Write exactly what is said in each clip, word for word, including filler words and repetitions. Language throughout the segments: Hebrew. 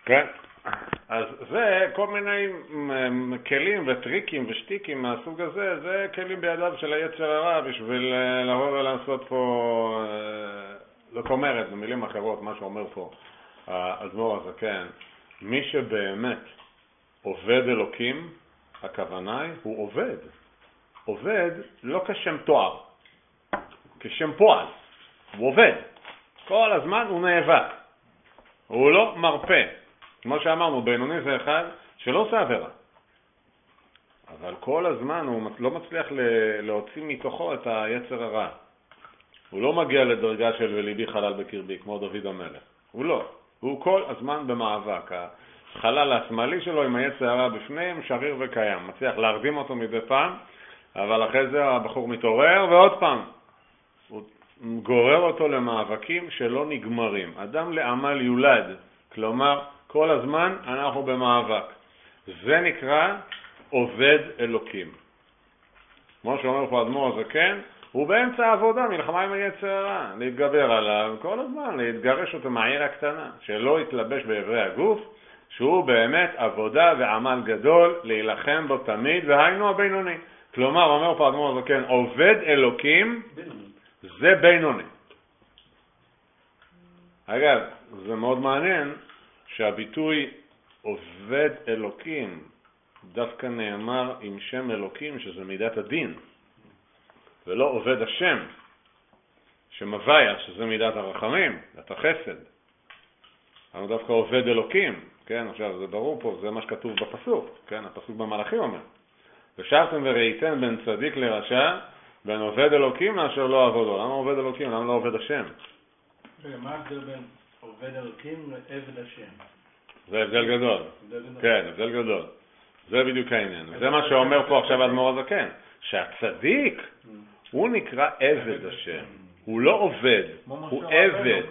כן, אז זה כל מיני כלים וטריקים ושטיקים מהסוג הזה, זה כלים בידיו של היצר הרע בשביל לבוא ולעשות פה, זאת אומרת, במילים אחרות, מה שאומר פה האדמו"ר הזקן, מי שבאמת עובד אלוקים, הכוונה היא, הוא עובד. עובד לא כשם תואר, כשם פועל, הוא עובד. כל הזמן הוא נאבק, הוא לא מרפא. כמו שאמרנו, בינוני זה אחד שלא עושה עבירה. אבל כל הזמן הוא לא מצליח להוציא מתוכו את היצר הרע. הוא לא מגיע לדרגה של וליבי חלל בקרבי, כמו דוד המלך. הוא לא. הוא כל הזמן במאבק. החלל השמאלי שלו עם היצר הרע בפנים, שריר וקיים. מצליח להרדים אותו מדי פעם, אבל אחרי זה הבחור מתעורר, ועוד פעם. הוא גורר אותו למאבקים שלא נגמרים. אדם לעמל יולד. כלומר, כל הזמן אנחנו במאבק. זה נקרא עובד אלוקים. כמו שאומר פה האדמו"ר הזקן, הוא באמצע העבודה, מלחמה עם היצר הרע, להתגבר עליו כל הזמן, להתגרש אותו מהעיר הקטנה, שלא יתלבש בעברי הגוף, שהוא באמת עבודה ועמל גדול, להילחם בו תמיד, והיינו הבינוני. כלומר, אומר פה האדמו"ר הזקן, עובד אלוקים, זה בינוני. אגב, זה מאוד מעניין, שהביטוי עובד אלוקים דווקא נאמר עם שם אלוקים, שזה מידת הדין, ולא עובד השם שמוויה, שזה מידת הרחמים, מידת החסד. אבל דווקא עובד אלוקים, כן, עכשיו זה ברור פה, זה מה שכתוב בפסוק, כן, הפסוק במלאכים אומר, ושבתם וראיתם בין צדיק לרשע, בין עובד אלוקים לאשר לא עבודו. למה עובד אלוקים? למה לא עובד השם? מה ההבדל בין עובד אלוקים לעבד השם? זה הבדל גדול. כן, הבדל גדול. זה בדיוק העניין. זה מה שאומר פה עכשיו האדמו"ר הזקן, שהצדיק הוא נקרא עבד השם. הוא לא עובד, הוא עבד.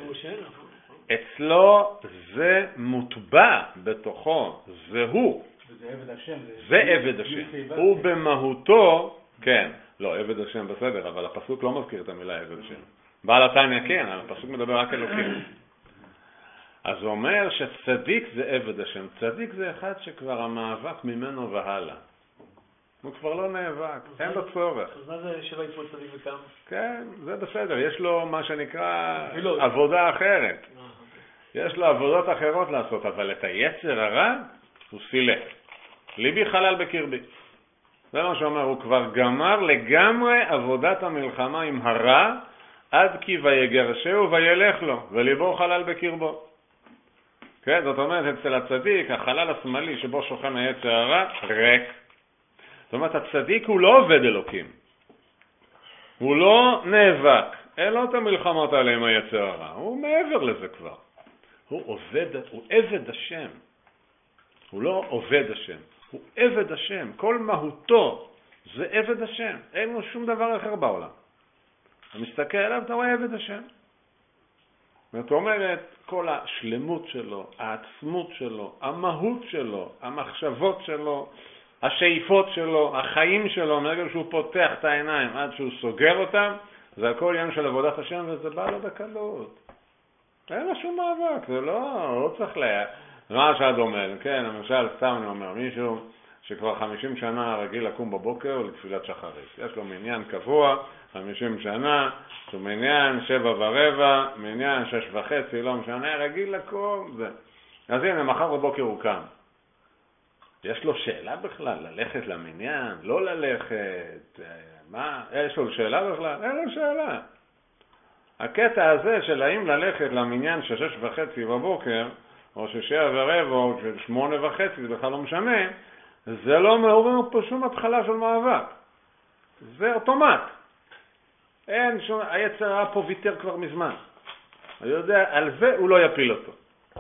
אצלו זה מוטבע בתוכו, זה הוא. זה עבד השם. הוא במהותו, כן, לא, עבד השם בסדר, אבל הפסוק לא מזכיר את המילה עבד השם. בעל התניא כן, הפסוק מדבר רק אלוקים. אז הוא אומר שצדיק זה עבד השם. צדיק זה אחד שכבר המאבק ממנו והלאה. הוא כבר לא נאבק, אין לו צורך. אז מה זה שלא יפול צדיק וקם? כן, זה בסדר. יש לו מה שנקרא עבודה אחרת. יש לו עבודות אחרות לעשות, אבל את היצר הרע הוא סילק. ליבי חלל בקרבי. זה מה שאומר, הוא כבר גמר לגמרי עבודת המלחמה עם הרע, עד כי ויגרשהו וילך לו, וליבו חלל בקרבו. כן, זאת אומרת, אצל הצדיק, החלל השמאלי שבו שוכן היצר הרע, ריק. זאת אומרת, הצדיק הוא לא עובד אלוקים. הוא לא נאבק. אין לו את המלחמות האלה עם היצר הרע. הוא מעבר לזה כבר. הוא עובד, הוא עבד השם. הוא לא עובד השם. הוא עבד השם. כל מהותו זה עבד השם. אין לו שום דבר אחר בעולם. אתה מסתכל עליו, אתה רואה עבד השם. זאת אומרת, כל השלמות שלו, העצמות שלו, המהות שלו, המחשבות שלו, השאיפות שלו, החיים שלו, מרגע שהוא פותח את העיניים עד שהוא סוגר אותם, זה הכל עניין של עבודת השם, וזה בא לו בקלות. אין לו שום מאבק, זה לא, לא צריך לה... מה שעד אומר, כן, למשל, סתם אני אומר, מישהו שכבר חמישים שנה רגיל לקום בבוקר לתפילת שחרית. יש לו מניין קבוע, חמישים שנה, הוא מניין שבע ורבע, מניין שש וחצי, לא משנה, רגיל לקום, זה. אז הנה, מחר בבוקר הוא קם. יש לו שאלה בכלל, ללכת למניין, לא ללכת, מה? יש לו שאלה בכלל? אין לו שאלה. הקטע הזה של האם ללכת למניין של שש וחצי בבוקר, או ששבע ורבע, או של שמונה וחצי, זה בכלל לא משנה, זה לא מעורר פה שום התחלה של מאבק. זה אוטומט. אין שום, היצר הרע פה ויתר כבר מזמן. אני יודע, על זה הוא לא יפיל אותו.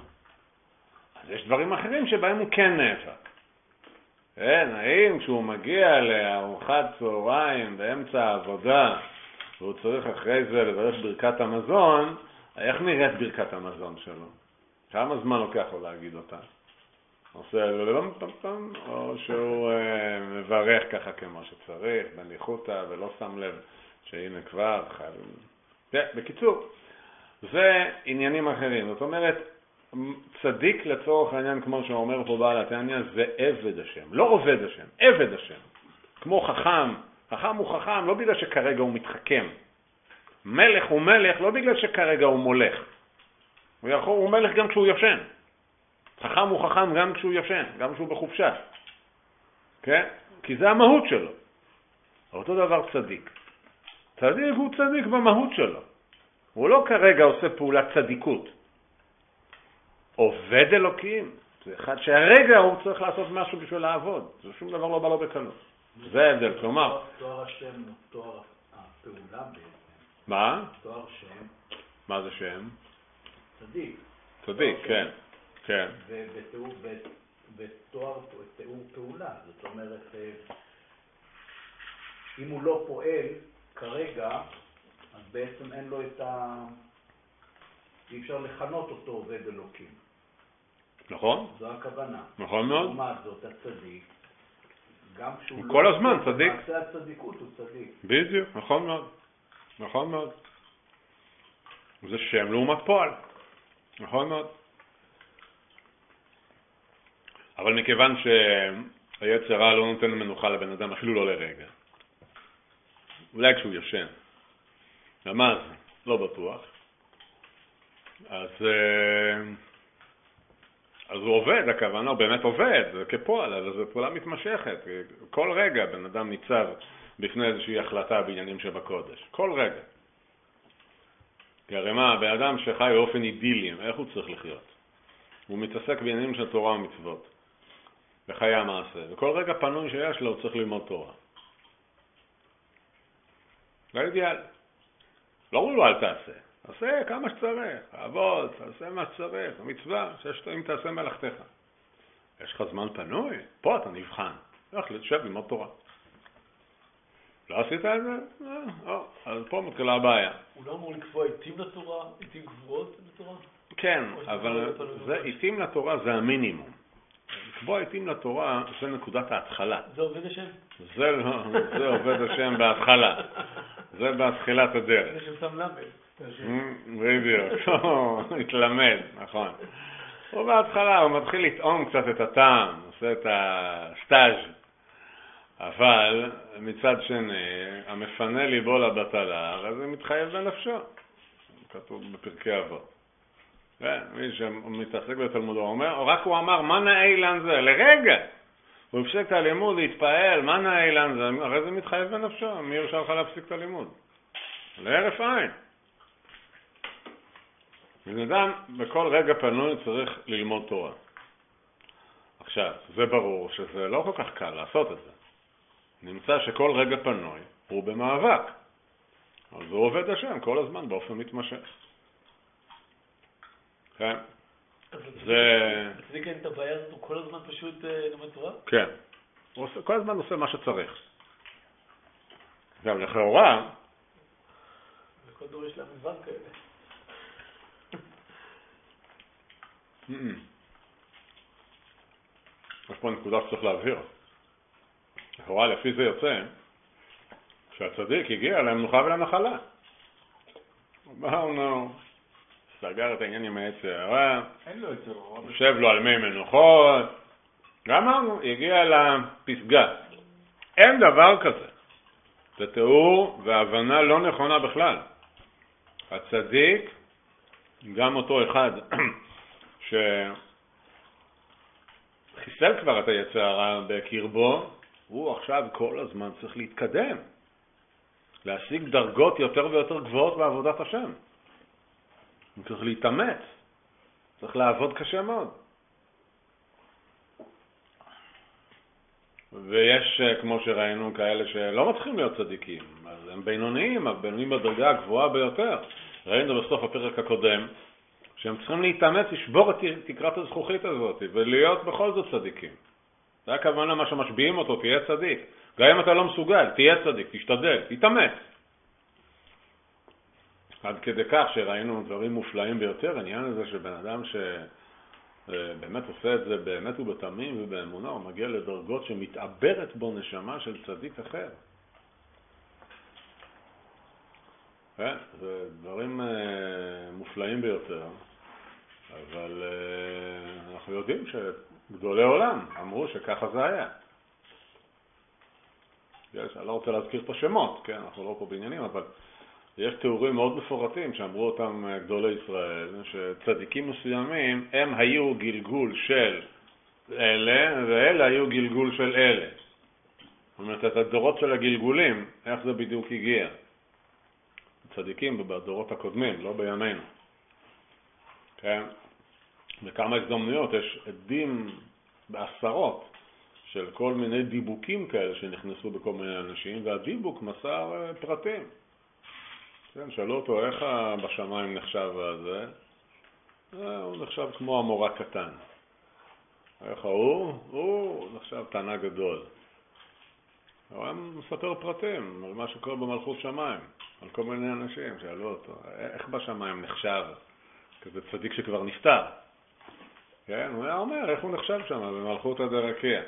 אז יש דברים אחרים שבהם הוא כן נאבק. כן, האם כשהוא מגיע לארוחת צהריים באמצע העבודה, והוא צריך אחרי זה לברך ברכת המזון, איך נראית ברכת המזון שלו? כמה זמן לוקח לו להגיד אותה? עושה ללום פם פם, או שהוא אה, מברך ככה כמו שצריך, בניחותא, ולא שם לב שהנה כבר חייבים. כן, בקיצור, זה עניינים אחרים. זאת אומרת, צדיק לצורך העניין, כמו שאומר פה בעל התניא, זה עבד השם, לא עובד השם, עבד השם. כמו חכם, חכם הוא חכם לא בגלל שכרגע הוא מתחכם. מלך הוא מלך לא בגלל שכרגע הוא מולך. הוא, יכול, הוא מלך גם כשהוא ישן. חכם הוא חכם גם כשהוא ישן, גם כשהוא בחופשה. כן? כי זה המהות שלו. אותו דבר צדיק. צדיק הוא צדיק במהות שלו. הוא לא כרגע עושה פעולת צדיקות. עובד אלוקים. זה אחד שהרגע הוא צריך לעשות משהו בשביל לעבוד. זה שום דבר לא בא לו בקלות. זה ההבדל. כלומר... תואר השם, תואר הפעולה בעצם. מה? תואר שם. מה זה שם? צדיק. צדיק, כן. כן. ובתואר תיאור פעולה. זאת אומרת, אם הוא לא פועל כרגע, אז בעצם אין לו את ה... אי אפשר לכנות אותו עובד אלוקים. נכון. זו הכוונה. נכון מאוד. לעומת זאת, הצדיק, גם כשהוא הוא לא... כל הזמן צדיק. מעשה הצדיקות הוא צדיק. בדיוק, נכון מאוד. נכון מאוד. זה שם לעומת פועל. נכון מאוד. אבל מכיוון שהיצר הרע לא נותן מנוחה לבן אדם, אפילו לא לרגע. אולי כשהוא ישן. ממש, לא בטוח. אז, אז הוא עובד, הכוונה, הוא באמת עובד, זה כפועל, אבל זו פעולה מתמשכת. כל רגע בן אדם ניצב בפני איזושהי החלטה בעניינים שבקודש. כל רגע. כי הרי מה, בן אדם שחי באופן אידילי, איך הוא צריך לחיות? הוא מתעסק בעניינים של תורה ומצוות, בחיי המעשה, וכל רגע פנוי שיש לו הוא צריך ללמוד תורה. זה אידיאל. לא אומרים לו אל תעשה, תעשה כמה שצריך, עבוד, תעשה מה שצריך, המצווה, אם תעשה מלאכתך. יש לך זמן פנוי? פה אתה נבחן, איך לשב ללמוד תורה. לא עשית את זה? אה, אז פה מתחילה הבעיה. הוא לא אמור לקבוע עיתים לתורה, עיתים גבוהות לתורה? כן, אבל זה עיתים לתורה זה המינימום. לקבוע עיתים לתורה זה נקודת ההתחלה. זה עובד השם? זה, זה עובד השם בהתחלה. זה בהתחילת הדרך. זה שם למד. בדיוק, הוא התלמד, נכון. הוא בהתחלה, הוא מתחיל לטעום קצת את הטעם, עושה את הסטאז'. אבל מצד שני, המפנה ליבו לבטלה, הרי זה מתחייב בנפשו. כתוב בפרקי אבות. מי שמתעסק בתלמוד, הוא אומר, רק הוא אמר, מה נאה אילן זה? לרגע! הוא הפסיק את הלימוד, להתפעל, מה נאה אילן זה? הרי זה מתחייב בנפשו, מי הרשה לך להפסיק את הלימוד? להרף עין. בן אדם בכל רגע פנוי צריך ללמוד תורה. עכשיו, זה ברור שזה לא כל כך קל לעשות את זה. נמצא שכל רגע פנוי הוא במאבק. אז הוא עובד השם כל הזמן באופן מתמשך. כן? זה... הצדיק אין את הבעיה הזאת, הוא כל הזמן פשוט לומד תורה? כן. הוא כל הזמן עושה מה שצריך. גם לכאורה... וכל דור יש לה מזמן כאלה. יש פה נקודה שצריך להבהיר. לכאורה לפי זה יוצא שהצדיק הגיע למנוחה ולנחלה. אמרנו, סגר את העניין עם היצר הרע, אין לו יצר הרע. יושב לו על מי מנוחות. אמרנו, הגיע לפסגה. אין דבר כזה. זה תיאור והבנה לא נכונה בכלל. הצדיק, גם אותו אחד שחיסל כבר את היצר הרע בקרבו, הוא עכשיו כל הזמן צריך להתקדם, להשיג דרגות יותר ויותר גבוהות בעבודת השם. הוא צריך להתאמץ, צריך לעבוד קשה מאוד. ויש, כמו שראינו, כאלה שלא מצליחים להיות צדיקים, אז הם בינוניים, אבל בינוניים בדרגה הגבוהה ביותר. ראינו בסוף הפרק הקודם, שהם צריכים להתאמץ, לשבור את תקרת הזכוכית הזאת, ולהיות בכל זאת צדיקים. זה הכוונה מה שמשביעים אותו, תהיה צדיק. גם אם אתה לא מסוגל, תהיה צדיק, תשתדל, תתאמץ. עד כדי כך שראינו דברים מופלאים ביותר, העניין הזה שבן אדם שבאמת עושה את זה באמת ובתמים ובאמונה, הוא מגיע לדרגות שמתעברת בו נשמה של צדיק אחר. זה דברים מופלאים ביותר, אבל uh, אנחנו יודעים שגדולי עולם אמרו שככה זה היה. יש, אני לא רוצה להזכיר פה שמות, כן? אנחנו לא פה בעניינים, אבל יש תיאורים מאוד מפורטים שאמרו אותם גדולי ישראל, שצדיקים מסוימים הם היו גלגול של אלה, ואלה היו גלגול של אלה. זאת אומרת, את הדורות של הגלגולים, איך זה בדיוק הגיע? צדיקים בדורות הקודמים, לא בימינו. כן? בכמה הזדמנויות יש עדים בעשרות של כל מיני דיבוקים כאלה שנכנסו בכל מיני אנשים, והדיבוק מסר פרטים. כן, שאלו אותו איך בשמיים נחשב הזה, הוא נחשב כמו המורה קטן. איך הוא? הוא נחשב תנה גדול. הוא היה מספר פרטים על מה שקורה במלכות שמיים, על כל מיני אנשים שאלו אותו, איך בשמיים נחשב? כזה צדיק שכבר נפטר. כן, הוא היה אומר איך הוא נחשב שם במלכות הדרקיע.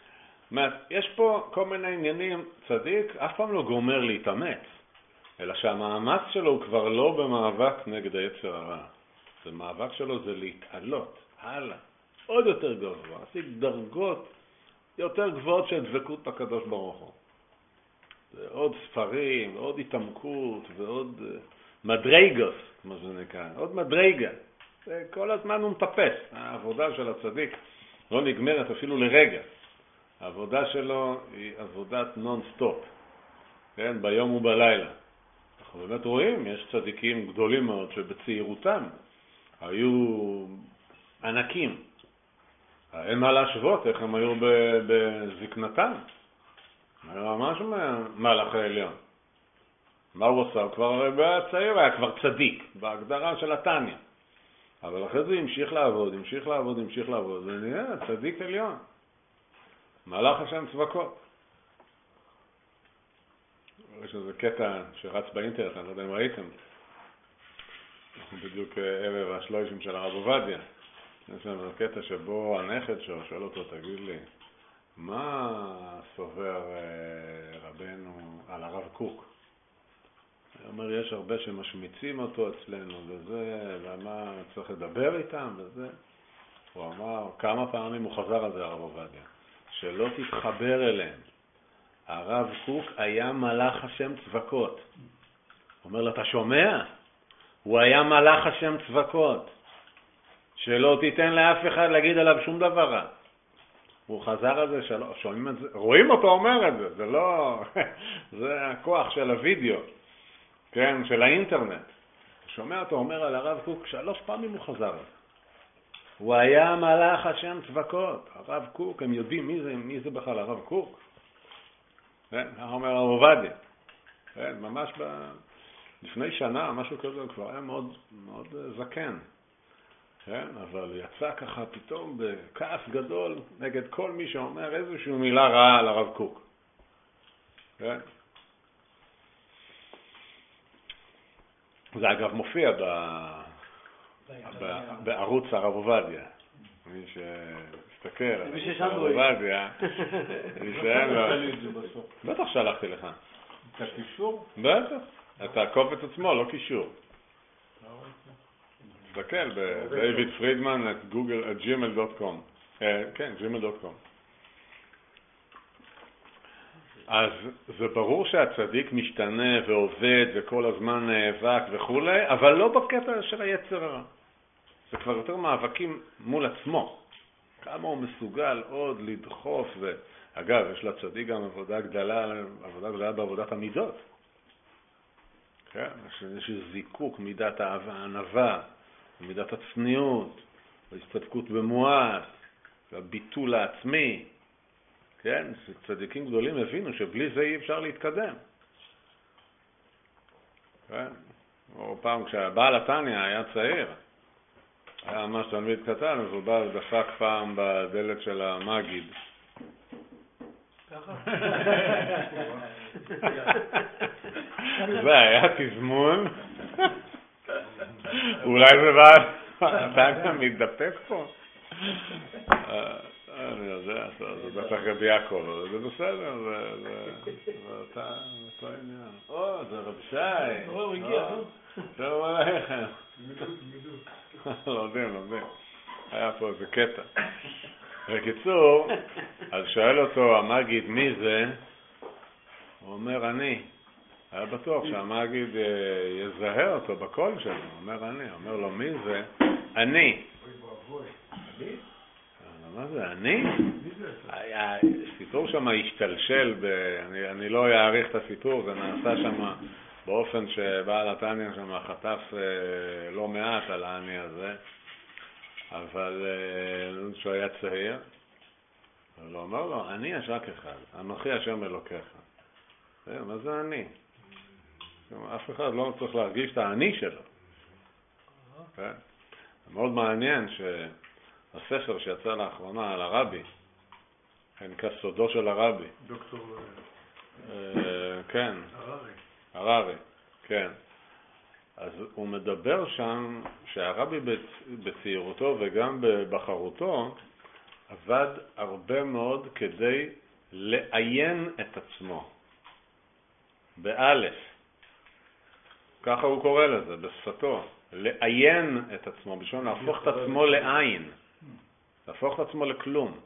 יש פה כל מיני עניינים, צדיק אף פעם לא גומר להתאמץ, אלא שהמאמץ שלו הוא כבר לא במאבק נגד היצר הרע. זה מאבק שלו זה להתעלות, הלאה, עוד יותר גבוה, להשיג דרגות יותר גבוהות של דבקות בקדוש ברוך הוא. זה עוד ספרים, עוד התעמקות ועוד מדרגות, כמו זה נקרא, עוד מדרגה. כל הזמן הוא מטפס. העבודה של הצדיק לא נגמרת אפילו לרגע. העבודה שלו היא עבודת נון-סטופ, כן? ביום ובלילה. אנחנו באמת רואים, יש צדיקים גדולים מאוד שבצעירותם היו ענקים. אין מה להשוות איך הם היו בזקנתם. היה ממש מלאך העליון. מה הוא עושה? הוא כבר בצעיר היה כבר צדיק, בהגדרה של התניא. אבל אחרי זה המשיך לעבוד, המשיך לעבוד, המשיך לעבוד, ונהיה צדיק עליון. מלאך השם צבקות. יש איזה קטע שרץ באינטרנט, אני לא יודע אם ראיתם. אנחנו בדיוק ערב השלושים של הרב עובדיה. יש לנו קטע שבו הנכד שלו שואל אותו, תגיד לי, מה סובר רבנו על הרב קוק? הוא אומר, יש הרבה שמשמיצים אותו אצלנו וזה, ומה צריך לדבר איתם וזה. הוא אמר, כמה פעמים הוא חזר על זה הרב עובדיה, שלא תתחבר אליהם. הרב קוק היה מלאך השם צבקות. הוא אומר לו, אתה שומע? הוא היה מלאך השם צבקות. שלא תיתן לאף אחד להגיד עליו שום דבר רע. הוא חזר על זה, שלא, שומעים את זה, רואים אותו אומר את זה, זה לא, זה הכוח של הוידאו, כן, של האינטרנט. שומע אותו אומר על הרב קוק, שלוש פעמים הוא חזר על זה. הוא היה מלאך השם צבקות. הרב קוק, הם יודעים מי זה, מי זה בכלל הרב קוק? כן, איך אומר הרב עובדיה? כן, ממש ב... לפני שנה, משהו כזה, הוא כבר היה מאוד, מאוד זקן. כן, אבל יצא ככה פתאום בכעס גדול נגד כל מי שאומר איזושהי מילה רעה על הרב קוק. כן? זה אגב מופיע ב... ב... בערוץ הרב עובדיה. מי שתסתכל על ערוץ הרב עובדיה, ישאל לו... בטח שלחתי לך. את הקישור? בטח. את הקובץ עצמו, לא קישור. תסתכל בדייוויד פרידמן את גוגל, את ג'ימייל דוט קום. כן, ג'ימייל דוט קום. אז זה ברור שהצדיק משתנה ועובד וכל הזמן נאבק וכו', אבל לא בקטע של היצר הרע. זה כבר יותר מאבקים מול עצמו. כמה הוא מסוגל עוד לדחוף. ו... אגב, יש לצדיק גם עבודה גדולה, עבודה גדולה בעבודת המידות. כן? יש זיקוק, מידת האהבה, הענווה, מידת הצניעות, ההסתפקות במועט, הביטול העצמי. כן? צדיקים גדולים הבינו שבלי זה אי אפשר להתקדם. כן? או פעם כשהבעל התניא היה צעיר, היה ממש תלמיד קטן, אז הוא בא ודפק פעם בדלת של המגיד. ככה? זה היה תזמון. אולי זה בא, אתה גם מתדפק פה. אני יודע, זה בטח רבי יעקב, זה בסדר, זה אותו עניין. או, זה רב שי. הוא הגיע. שלום עליכם. לומדים, לומדים. היה פה איזה קטע. בקיצור, אז שואל אותו המגיד מי זה, הוא אומר אני. היה בטוח שהמגיד יזהה אותו בקול שלו, הוא אומר אני. הוא אומר לו מי זה? אני. מה זה, אני? הסיפור שם השתלשל, אני, אני לא אעריך את הסיפור, זה נעשה שם באופן שבעל התניא שם חטף לא מעט על העני הזה, אבל שהוא היה צעיר, הוא אומר לו, אני יש רק אחד, אנוכי השם אלוקיך. מה זה אני? אף אחד לא צריך להרגיש את העני שלו. זה מאוד מעניין שהספר שיצא לאחרונה על הרבי, נקרא סודו של הרבי. דוקטור... כן. הררי. הררי, כן. אז הוא מדבר שם שהרבי בצעירותו וגם בבחרותו עבד הרבה מאוד כדי לעיין את עצמו. באלף. ככה הוא קורא לזה, בשפתו. לעיין את עצמו, בשביל להפוך את עצמו לעין. להפוך את עצמו לכלום.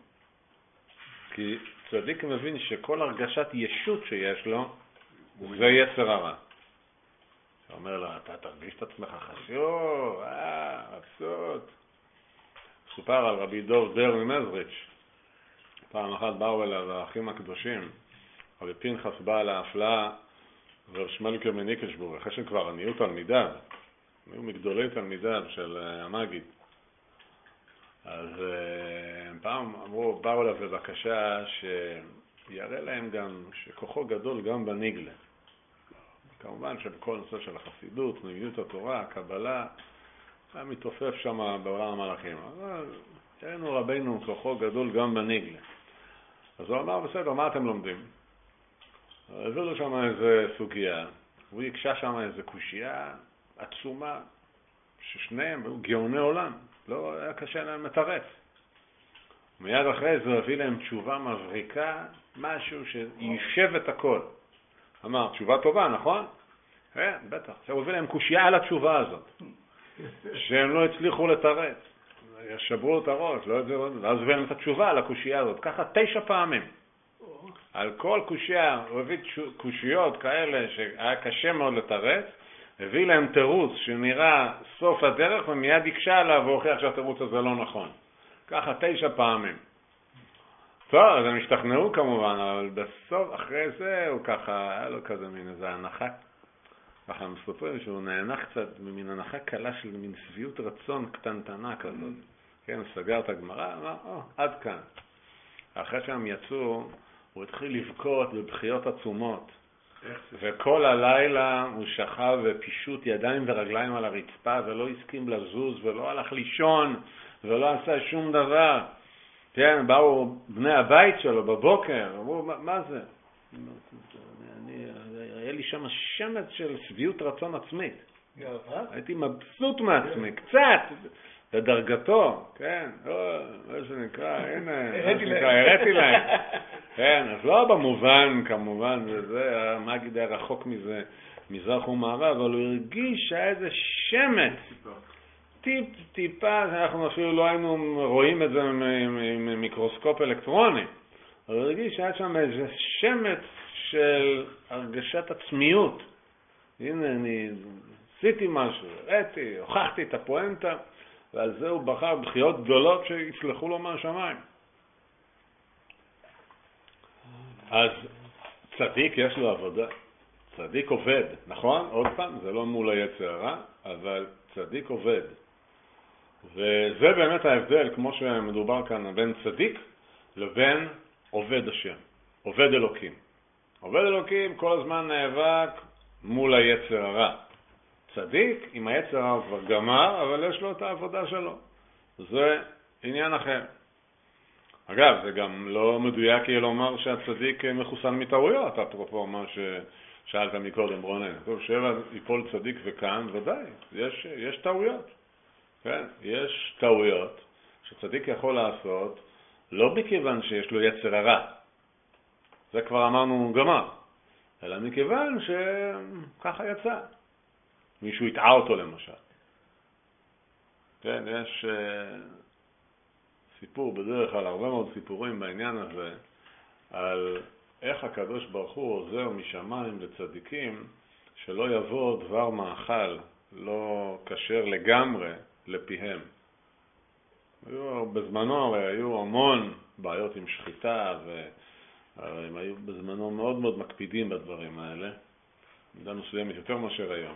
כי צדיק מבין שכל הרגשת ישות שיש לו, זה יצר הרע. הוא אומר לו, אתה תרגיש את עצמך חשוב, אה, מבסוט. סופר על רבי דוב דר ממזריץ'. פעם אחת באו אליו האחים הקדושים, רבי פנחס בא להפלאה, ורב שמואל מניקלשבורג, אחרי שכבר נהיו תלמידיו, נהיו מגדולי תלמידיו של המגיד. אז הם פעם אמרו, באו אליו בבקשה שיראה להם גם שכוחו גדול גם בניגלה. כמובן שבכל נושא של החסידות, נגידות התורה, הקבלה, היה מתעופף שם בעולם המלאכים. אבל ראינו רבינו כוחו גדול גם בניגלה. אז הוא אמר, בסדר, מה אתם לומדים? הביא לו שם איזה סוגיה, הוא יקשה שם איזה קושייה עצומה, ששניהם היו גאוני עולם, לא היה קשה להם לתרץ. מיד אחרי זה הביא להם תשובה מבריקה, משהו שישב את הכל. אמר, תשובה טובה, נכון? כן, בטח. עכשיו הוא הביא להם קושייה על התשובה הזאת, שהם לא הצליחו לתרץ. שברו את הראש, לא יודע, ואז הביא להם את התשובה על הקושייה הזאת, ככה תשע פעמים. על כל קושייה, הוא הביא קושיות כאלה שהיה קשה מאוד לתרץ, הביא להם תירוץ שנראה סוף הדרך ומיד יקשה עליו והוכיח שהתירוץ הזה לא נכון. ככה תשע פעמים. טוב, אז הם השתכנעו כמובן, אבל בסוף, אחרי זה, הוא ככה, היה לו כזה מין איזה הנחה. ככה הם מספרים שהוא נהנה קצת ממין הנחה קלה של מין שביעות רצון קטנטנה כזאת. כן, הוא סגר את הגמרא, אמר, או, עד כאן. אחרי שהם יצאו, הוא התחיל לבכות בבכיות עצומות. וכל הלילה הוא שכב ופישוט ידיים ורגליים על הרצפה ולא הסכים לזוז ולא הלך לישון ולא עשה שום דבר. כן, באו בני הבית שלו בבוקר, אמרו, מה, מה זה? אני, היה לי שם שמץ של שביעות רצון עצמית. הייתי מבסוט מעצמי, קצת, לדרגתו, כן, מה שנקרא, הנה, מה שנקרא, הראיתי להם. כן, אז לא במובן, כמובן, זה, המגיד היה רחוק מזה, מזרח ומערב, אבל הוא הרגיש שהיה איזה שמץ, טיפ, טיפה, אנחנו אפילו לא היינו רואים את זה עם מיקרוסקופ אלקטרוני, אבל הוא הרגיש שהיה שם איזה שמץ של הרגשת עצמיות. הנה, אני עשיתי משהו, הראיתי, הוכחתי את הפואנטה, ועל זה הוא בחר בחיות גדולות שיסלחו לו מהשמיים. אז צדיק יש לו עבודה, צדיק עובד, נכון? עוד פעם, זה לא מול היצר הרע, אבל צדיק עובד. וזה באמת ההבדל, כמו שמדובר כאן, בין צדיק לבין עובד השם, עובד אלוקים. עובד אלוקים כל הזמן נאבק מול היצר הרע. צדיק, עם היצר הרע הוא כבר גמר, אבל יש לו את העבודה שלו. זה עניין אחר. אגב, זה גם לא מדויק יהיה לומר שהצדיק מחוסן מטעויות, אפרופו מה ששאלת מקודם, רונן. טוב, שבע יפול צדיק וכאן, ודאי, יש, יש טעויות. כן? יש טעויות שצדיק יכול לעשות, לא מכיוון שיש לו יצר הרע. זה כבר אמרנו גמר. אלא מכיוון שככה יצא. מישהו יטעה אותו למשל. כן, יש uh, סיפור, בדרך כלל הרבה מאוד סיפורים בעניין הזה, על איך הקדוש ברוך הוא עוזר משמיים לצדיקים שלא יבוא דבר מאכל לא כשר לגמרי לפיהם. היו, בזמנו הרי היו המון בעיות עם שחיטה, והם היו בזמנו מאוד מאוד מקפידים בדברים האלה, במידה מסוימת יותר מאשר היום.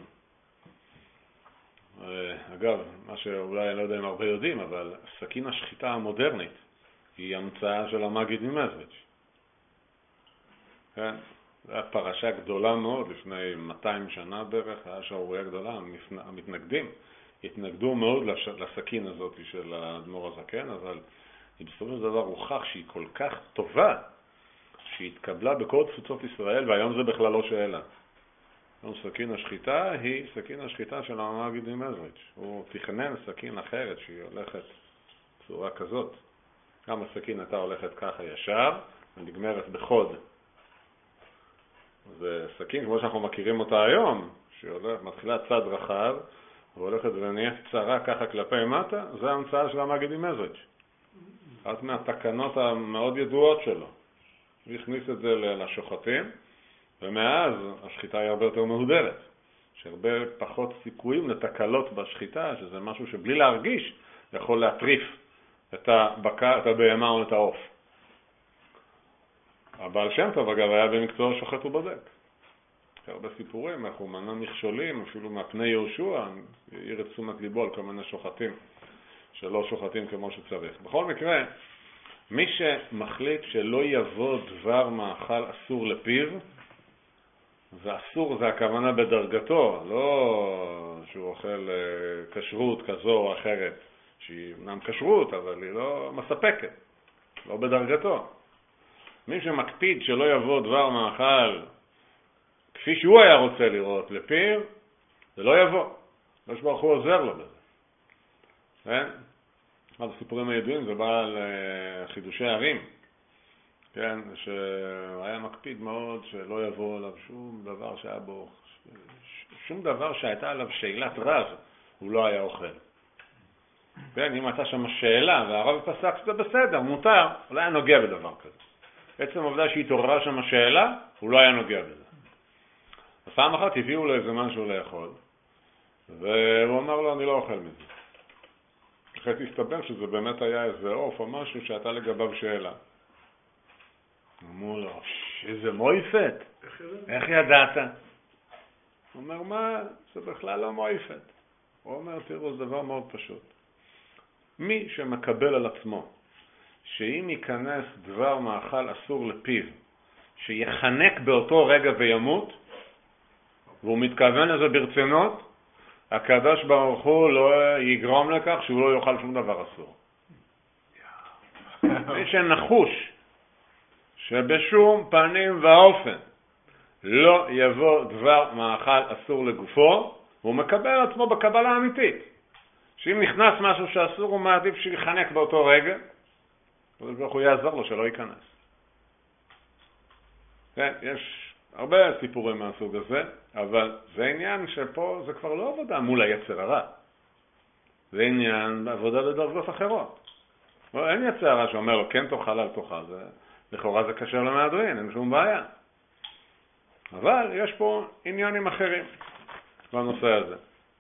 אגב, מה שאולי אני לא יודע אם הרבה יודעים, אבל סכין השחיטה המודרנית היא המצאה של המגיד ממזריץ'. כן? זו הייתה פרשה גדולה מאוד לפני מאתיים שנה בערך, היה שערוריה גדולה, המתנגדים התנגדו מאוד לסכין הזאת של האדמו"ר הזקן, אבל בסופו של דבר הוכח שהיא כל כך טובה, שהיא התקבלה בכל תפוצות ישראל, והיום זה בכלל לא שאלה. היום סכין השחיטה היא סכין השחיטה של המגיד ממזריץ'. הוא תכנן סכין אחרת שהיא הולכת בצורה כזאת. גם הסכין הייתה הולכת ככה ישר ונגמרת בחוד. זה סכין כמו שאנחנו מכירים אותה היום, שהיא הולכת, מתחילה צד רחב והולכת ונהיית קצרה ככה כלפי מטה, זה ההמצאה של המגיד ממזריץ'. אחת מהתקנות המאוד ידועות שלו. הוא הכניס את זה לשוחטים, ומאז השחיטה היא הרבה יותר מהודרת. יש הרבה פחות סיכויים לתקלות בשחיטה, שזה משהו שבלי להרגיש יכול להטריף את הבקר, את הבהמה או את העוף. הבעל שם טוב אגב היה במקצוע שוחט ובודק. הרבה סיפורים, איך הוא מנע מכשולים, אפילו מהפני יהושע, העיר את תשומת ליבו על כל מיני שוחטים, שלא שוחטים כמו שצריך. בכל מקרה, מי שמחליט שלא יבוא דבר מאכל אסור לפיו, ואסור זה הכוונה בדרגתו, לא שהוא אוכל כשרות כזו או אחרת, שהיא אמנם כשרות, אבל היא לא מספקת, לא בדרגתו. מי שמקפיד שלא יבוא דבר מאכל כפי שהוא היה רוצה לראות לפיו, זה לא יבוא. הקדוש ברוך הוא עוזר לו בזה. כן? אחד הסיפורים הידועים זה בא על חידושי ערים. כן? שהיה מקפיד מאוד שלא יבוא עליו שום דבר שהיה בו, שום דבר שהייתה עליו שאלת רב, הוא לא היה אוכל. כן? אם הייתה שם שאלה והרב פסק שזה בסדר, מותר, הוא לא היה נוגע בדבר כזה. בעצם העובדה שהתעוררה שם השאלה, הוא לא היה נוגע בזה. פעם אחת הביאו לו איזה משהו לאכול, והוא אמר לו, אני לא אוכל מזה. אחרי תסתבר שזה באמת היה איזה עוף או משהו שהייתה לגביו שאלה. אמרו לו, איזה מויפת, איך ידעת? הוא אומר, מה? זה בכלל לא מויפת. הוא אומר, תראו, זה דבר מאוד פשוט. מי שמקבל על עצמו, שאם ייכנס דבר מאכל אסור לפיו, שיחנק באותו רגע וימות, והוא מתכוון לזה ברצינות, הקדוש ברוך הוא לא יגרום לכך שהוא לא יאכל שום דבר אסור. מי שנחוש שבשום פנים ואופן לא יבוא דבר מאכל אסור לגופו, הוא מקבל על עצמו בקבלה האמיתית. שאם נכנס משהו שאסור, הוא מעדיף שיחנק באותו רגע, הקדוש ברוך הוא יעזור לו שלא ייכנס. כן, יש הרבה סיפורים מהסוג הזה, אבל זה עניין שפה זה כבר לא עבודה מול היצר הרע. זה עניין עבודה בדרגות אחרות. אין יצר הרע שאומר לו, כן תאכל אל תאכל, זה, לכאורה זה קשר למהדרין, אין שום בעיה. אבל יש פה עניינים אחרים בנושא הזה.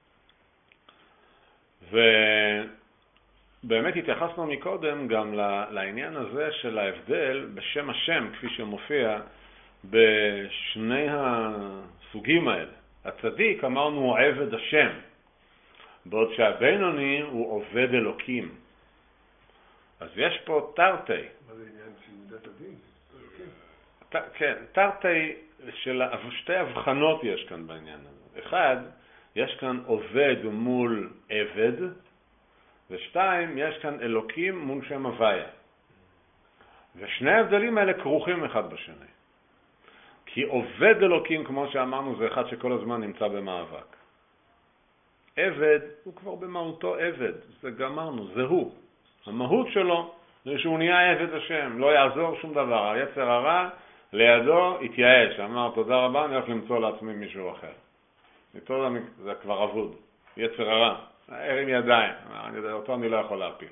ובאמת התייחסנו מקודם גם לעניין הזה של ההבדל בשם השם, כפי שמופיע בשני הסוגים האלה. הצדיק אמרנו הוא עבד השם, בעוד שהבינוני הוא עובד אלוקים. אז יש פה תרתי. מה זה עניין של מידת הדין? כן, תרתי של שתי הבחנות יש כאן בעניין הזה. אחד, יש כאן עובד מול עבד, ושתיים, יש כאן אלוקים מול שם הוויה. ושני ההבדלים האלה כרוכים אחד בשני. כי עובד אלוקים, כמו שאמרנו, זה אחד שכל הזמן נמצא במאבק. עבד הוא כבר במהותו עבד, זה גמרנו, זה הוא. המהות שלו זה שהוא נהיה עבד השם, לא יעזור שום דבר. היצר הרע לידו התייאש, אמר תודה רבה, אני הולך למצוא לעצמי מישהו אחר. זה כבר עבוד, יצר הרע. הרים ידיים, אני יודע, אותו אני לא יכול להפיל.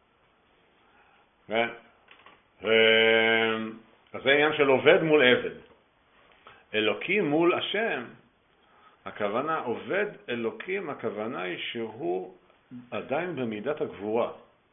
כן? ו... אז זה עניין של עובד מול עבד. אלוקים מול השם, הכוונה עובד אלוקים, הכוונה היא שהוא עדיין במידת הגבורה.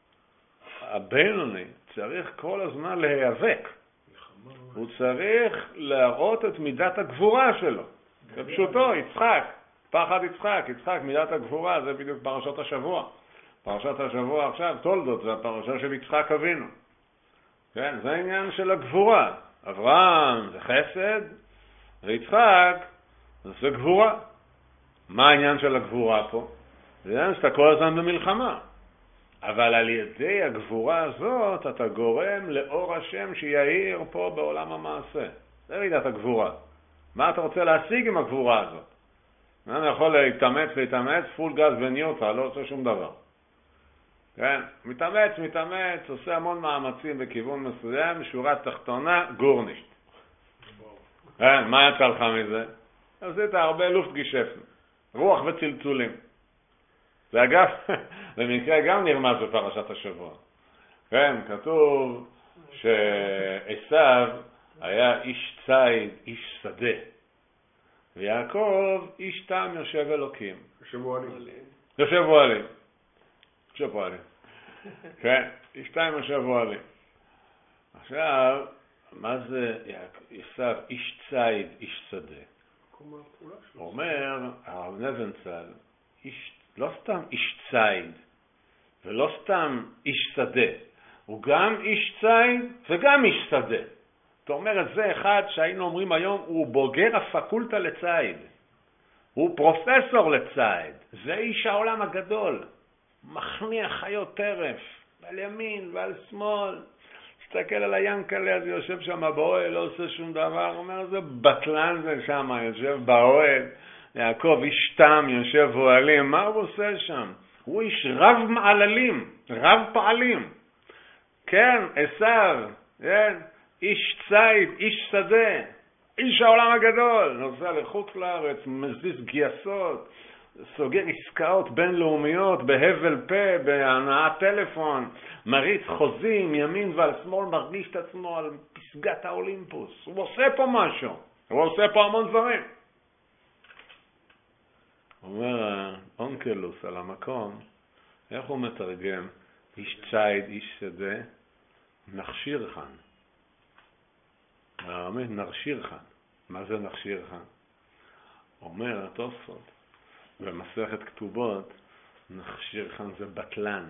הבינוני צריך כל הזמן להיאבק. הוא צריך להראות את מידת הגבורה שלו. בפשוטו, יצחק, פחד יצחק, יצחק, מידת הגבורה, זה בדיוק פרשת השבוע. פרשת השבוע עכשיו, תולדות, זה הפרשה של יצחק אבינו. כן, זה העניין של הגבורה. אברהם זה חסד, ויצחק זה גבורה. מה העניין של הגבורה פה? זה העניין שאתה כל הזמן במלחמה. אבל על ידי הגבורה הזאת אתה גורם לאור השם שיעיר פה בעולם המעשה. זה מידת הגבורה. מה אתה רוצה להשיג עם הגבורה הזאת? אני יכול להתאמץ להתאמץ, פול גז וניוטרל, לא עושה שום דבר. כן? מתאמץ, מתאמץ, עושה המון מאמצים בכיוון מסוים, שורה תחתונה, גורנישט. כן? מה יצא לך מזה? עשית הרבה לופט גישפן, רוח וצלצולים. זה אגב, במקרה גם נרמז בפרשת השבוע. כן, כתוב שעשיו היה איש ציד, איש שדה. ויעקב איש תם יושב אלוקים. יושב אוהלים. יושב אוהלים. יושב אוהלים. כן, איש תם יושב אוהלים. עכשיו, מה זה עשיו איש ציד, איש שדה? הוא אומר, הרב נבנצל, איש לא סתם איש ציד, ולא סתם איש שדה. הוא גם איש ציד וגם איש שדה. זאת אומרת, זה אחד שהיינו אומרים היום, הוא בוגר הפקולטה לציד. הוא פרופסור לציד. זה איש העולם הגדול. מכניע חיות טרף, על ימין ועל שמאל. תסתכל על הינקלה, אז יושב שם באוהל, לא עושה שום דבר. אומר, זה בטלן זה שם, יושב באוהל. יעקב איש תם יושב אוהלים, מה הוא עושה שם? הוא איש רב מעללים, רב פעלים. כן, עשיו, כן, איש ציד, איש שדה, איש העולם הגדול, נוסע לחוץ לארץ, מזיז גייסות, סוגר עסקאות בינלאומיות בהבל פה, בהנעת טלפון, מריץ חוזים ימין ועל שמאל, מרגיש את עצמו על פסגת האולימפוס. הוא עושה פה משהו, הוא עושה פה המון דברים. אומר אונקלוס על המקום, איך הוא מתרגם? איש ציד, איש שדה, נכשיר חן. האמת, נכשיר חן. מה זה נכשיר חן? אומר התוספות, במסכת כתובות, נכשיר חן זה בטלן.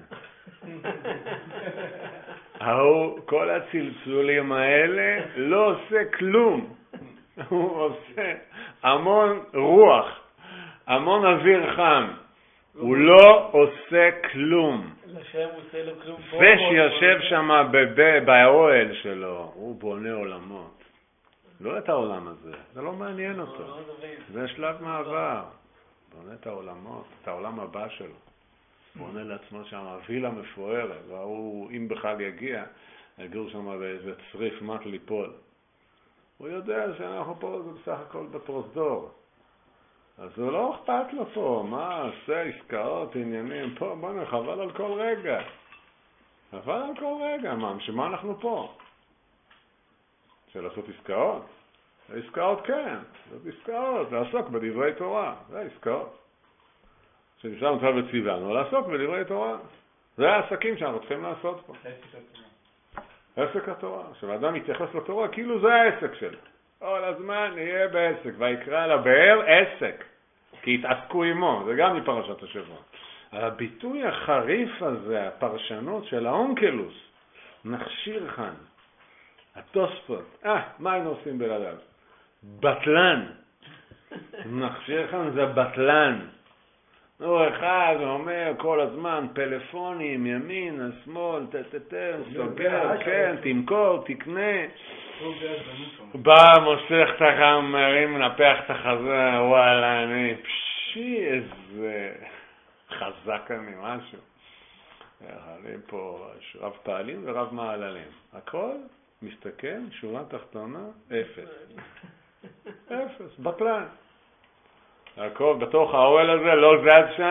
ההוא, כל הצלצולים האלה לא עושה כלום. הוא עושה המון רוח. המון אוויר חם, הוא לא עושה כלום. זה שיושב שם באוהל שלו, הוא בונה עולמות. לא את העולם הזה, זה לא מעניין אותו. זה שלב מעבר. בונה את העולמות, את העולם הבא שלו. בונה לעצמו שם וילה מפוארת, והוא, אם בכלל יגיע, יגור שם באיזה צריף מת ליפול. הוא יודע שאנחנו פה זה בסך הכל בפרוזדור. אז הוא לא אכפת לו פה, מה עושה עסקאות, עניינים, פה בוא נחבל על כל רגע. חבל על כל רגע, מה, שמה אנחנו פה? של לעשות עסקאות? עסקאות כן, זאת עסקאות, לעסוק בדברי תורה, זה עסקאות. שנשאר מצב וציוונו, לעסוק בדברי תורה. זה העסקים שאנחנו צריכים לעשות פה. עסק התורה. כשאדם מתייחס לתורה, כאילו זה העסק שלו. כל הזמן נהיה בעסק, ויקרא לבאר עסק, כי התעסקו עמו, זה גם מפרשת השבוע. הביטוי החריף הזה, הפרשנות של האונקלוס, נכשיר חן, התוספות, אה, מה היינו עושים בלעדיו? בטלן. נכשיר חן זה בטלן. הוא אחד אומר כל הזמן, פלאפונים, ימין, שמאל, תתתר, סוגר, כן, תמכור, תקנה. בא, מושך את החמרים, מנפח את החזה, וואלה, אני, פשי, איזה חזק אני, משהו. אני פה רב פעלים ורב מעללים. הכל מסתכם, שורה תחתונה, אפס. אפס, בטלן. הכל בתוך האוהל הזה לא זז שם.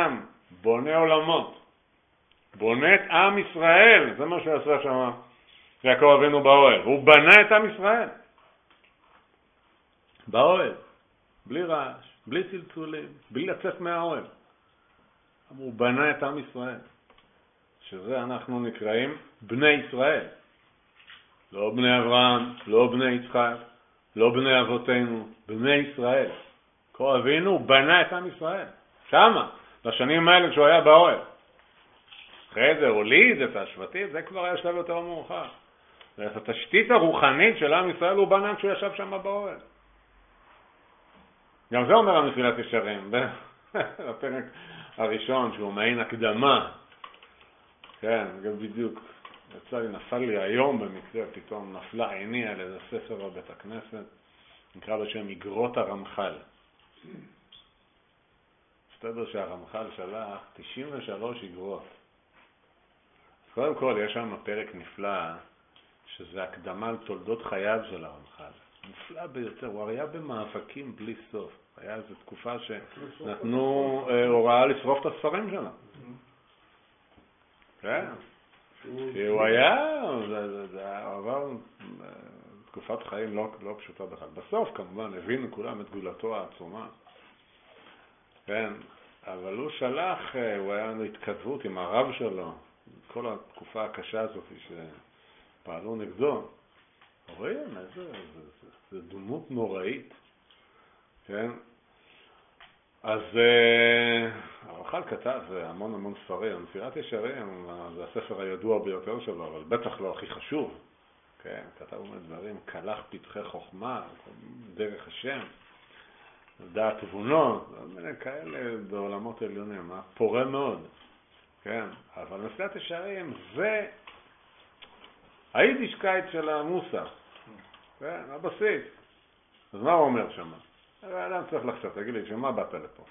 בונה עולמות, בונה את עם ישראל, זה מה שעשה שם יעקב אבינו באוהל, הוא בנה את עם ישראל באוהל, בלי רעש, בלי צלצולים, בלי לצאת מהאוהל. הוא בנה את עם ישראל, שזה אנחנו נקראים בני ישראל, לא בני אברהם, לא בני יצחק, לא בני אבותינו, בני ישראל. יעקב אבינו בנה את עם ישראל שמה, בשנים האלה כשהוא היה באוהל. אחרי זה הוליד את השבטים, זה כבר היה שלב יותר מאוחר. את התשתית הרוחנית של עם ישראל הוא בנה כשהוא ישב שם באוהל. גם זה אומר המסילת ישרים, בפרק הראשון שהוא מעין הקדמה. כן, גם בדיוק, יצא לי, נפל לי היום במקרה, פתאום נפלה עיני על איזה ספר בבית הכנסת, נקרא בשם איגרות הרמח"ל. מסתבר שהרמח"ל שלח תשעים ושלוש איגרות. קודם כל יש שם פרק נפלא, שזה הקדמה לתולדות חייו של הרמח"ל. נפלא ביותר, הוא היה במאבקים בלי סוף. היה איזו תקופה שנתנו הוראה לשרוף את הספרים שלה. כן, כי הוא היה, זה עבר תקופת חיים לא פשוטה בכלל. בסוף כמובן הבינו כולם את גדולתו העצומה. כן, אבל הוא שלח, הוא היה להתכתבות עם הרב שלו, כל התקופה הקשה הזאת שפעלו נגדו. רואים, איזה, זה דמות נוראית. כן? אז הרמח"ל כתב המון המון ספרים, מסילת ישרים זה הספר הידוע ביותר שלו, אבל בטח לא הכי חשוב. כן? כתב דברים, קלח פתחי חוכמה, דרך השם, דעת תבונות, כאלה בעולמות עליונים, פורה מאוד. כן? אבל מסילת ישרים זה היידישקייט של המוסר. כן? הבסיס. אז מה הוא אומר שם? האדם צריך לחשוב, תגיד לי, שמה באת לפה?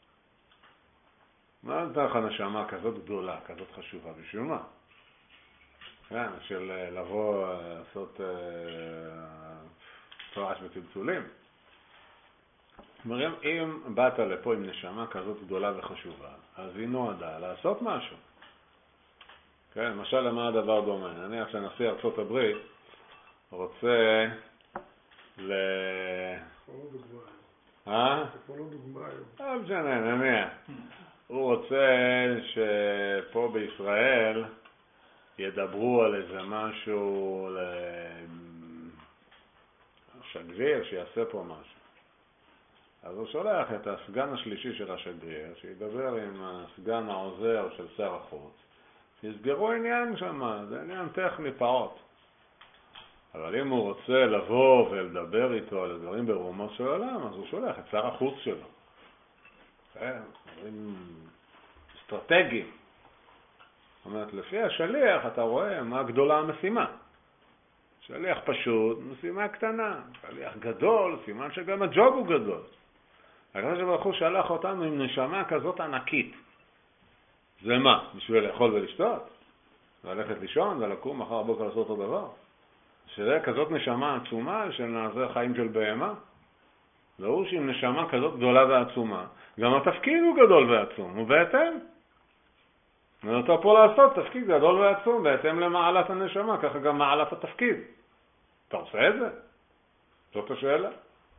מה נתן לך נשמה כזאת גדולה, כזאת חשובה? בשביל מה? כן, של לבוא, לעשות תרעש וצלצולים. אומרים, אם באת לפה עם נשמה כזאת גדולה וחשובה, אז היא נועדה לעשות משהו. כן, למשל, למה הדבר דומה? נניח שנשיא ארצות הברית רוצה ל... אה? זה כבר לא דוגמה היום. לא משנה, נניח. הוא רוצה שפה בישראל ידברו על איזה משהו לשגריר שיעשה פה משהו. אז הוא שולח את הסגן השלישי של השגריר שידבר עם הסגן העוזר של שר החוץ. יסגרו עניין שם, זה עניין טכני פעוט. אבל אם הוא רוצה לבוא ולדבר איתו על הדברים ברומו של עולם, אז הוא שולח את שר החוץ שלו. כן, דברים אסטרטגיים. זאת אומרת, לפי השליח אתה רואה מה גדולה המשימה. שליח פשוט, משימה קטנה. שליח גדול, סימן שגם הג'וב הוא גדול. הקדוש ברוך הוא שלח אותנו עם נשמה כזאת ענקית. זה מה? בשביל לאכול ולשתות? ללכת לישון ולקום מחר בוקר לעשות אותו דבר? שזה כזאת נשמה עצומה של נעזר חיים של בהמה? והוא שעם נשמה כזאת גדולה ועצומה, גם התפקיד הוא גדול ועצום, ובהתאם. ואתה פה לעשות תפקיד גדול ועצום, בהתאם למעלת הנשמה, ככה גם מעלת התפקיד. אתה עושה את זה? זאת השאלה.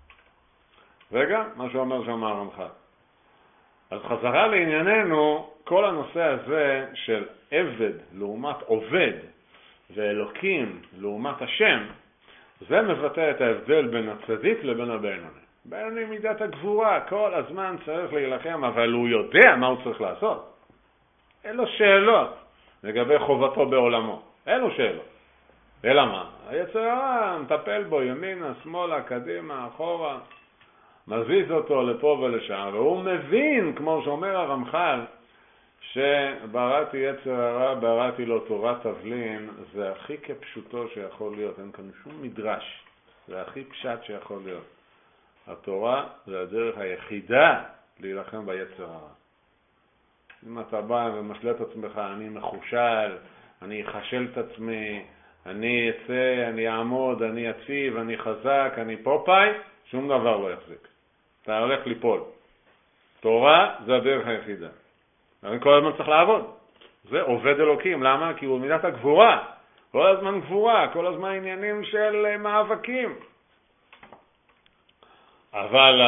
וגם, מה שאומר שם הרמח"ל. אז חזרה לענייננו, כל הנושא הזה של עבד לעומת עובד, ואלוקים לעומת השם, זה מבטא את ההבדל בין הצדיק לבין הבינוני. בינוני מידת הגבורה, כל הזמן צריך להילחם, אבל הוא יודע מה הוא צריך לעשות. אין לו שאלות לגבי חובתו בעולמו. אין לו שאלות. אלא מה? היצר הרע מטפל בו ימינה, שמאלה, קדימה, אחורה, מזיז אותו לפה ולשם, והוא מבין, כמו שאומר הרמח"ל, שבראתי יצר הרע, בראתי לו תורת תבלין, זה הכי כפשוטו שיכול להיות, אין כאן שום מדרש, זה הכי פשט שיכול להיות. התורה זה הדרך היחידה להילחם ביצר הרע. אם אתה בא ומשלה את עצמך, אני מחושל, אני אחשל את עצמי, אני אצא, אני אעמוד, אני אציב, אני חזק, אני פופאי, שום דבר לא יחזיק. אתה הולך ליפול. תורה זה הדרך היחידה. כל הזמן צריך לעבוד. זה עובד אלוקים. למה? כי הוא מידת הגבורה. כל הזמן גבורה, כל הזמן עניינים של מאבקים. אבל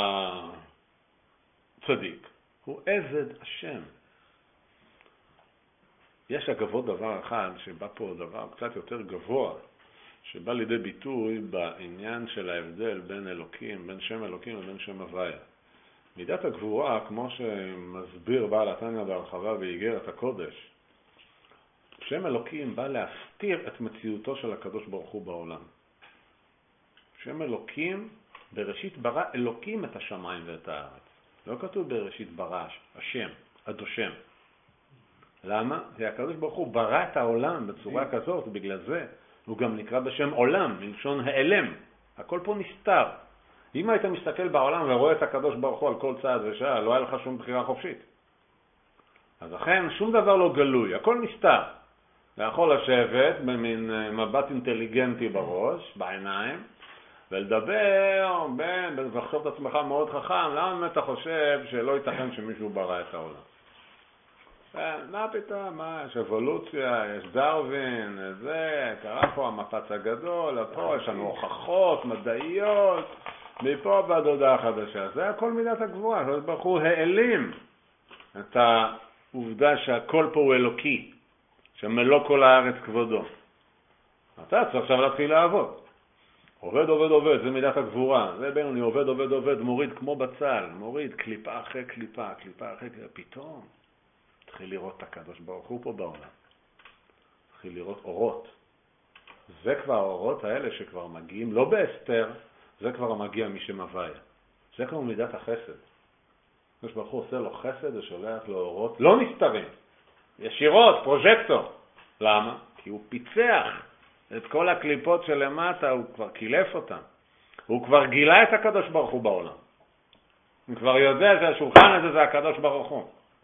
הצדיק הוא עבד השם. יש אגבות דבר אחד שבא פה דבר קצת יותר גבוה, שבא לידי ביטוי בעניין של ההבדל בין אלוקים, בין שם אלוקים ובין שם הוויה. מידת הגבורה, כמו שמסביר בעל התניא בהרחבה באיגרת הקודש, שם אלוקים בא להסתיר את מציאותו של הקדוש ברוך הוא בעולם. שם אלוקים, בראשית ברא אלוקים את השמיים ואת הארץ. לא כתוב בראשית ברא השם, הדושם. למה? כי הקדוש ברוך הוא ברא את העולם בצורה כזאת, ובגלל זה הוא גם נקרא בשם עולם, מלשון העלם. הכל פה נסתר. אם היית מסתכל בעולם ורואה את הקדוש ברוך הוא על כל צעד ושעה, לא היה לך שום בחירה חופשית. אז לכן שום דבר לא גלוי, הכל נסתר. אתה יכול לשבת במין מבט אינטליגנטי בראש, בעיניים, ולדבר, ולחשוב את עצמך מאוד חכם, למה אתה חושב שלא ייתכן שמישהו ברא את העולם? מה פתאום, מה, יש אבולוציה, יש דרווין, זה, קרה פה המפץ הגדול, פה יש לנו הוכחות מדעיות, מפה ועד הודעה חדשה. זה הכל מידת הגבורה, הקדוש ברוך הוא העלים את העובדה שהכל פה הוא אלוקי, שמלוא כל הארץ כבודו. אתה צריך עכשיו להתחיל לעבוד. עובד, עובד, עובד, זה מידת הגבורה. זה בינוני, עובד, עובד, עובד, מוריד כמו בצל, מוריד קליפה אחרי קליפה, קליפה אחרי קליפה, פתאום. תתחיל לראות את הקדוש ברוך הוא פה בעולם. תתחיל לראות אורות. זה כבר האורות האלה שכבר מגיעים, לא בהסתר, זה כבר מגיע משם הוויה. זה כבר מידת החסד. הקדוש ברוך הוא עושה לו חסד ושולח לו אורות, לא נסתרים, ישירות, פרוז'קטור. למה? כי הוא פיצח את כל הקליפות שלמטה, הוא כבר קילף אותן. הוא כבר גילה את הקדוש ברוך הוא בעולם. הוא כבר יודע שהשולחן הזה זה הקדוש ברוך הוא.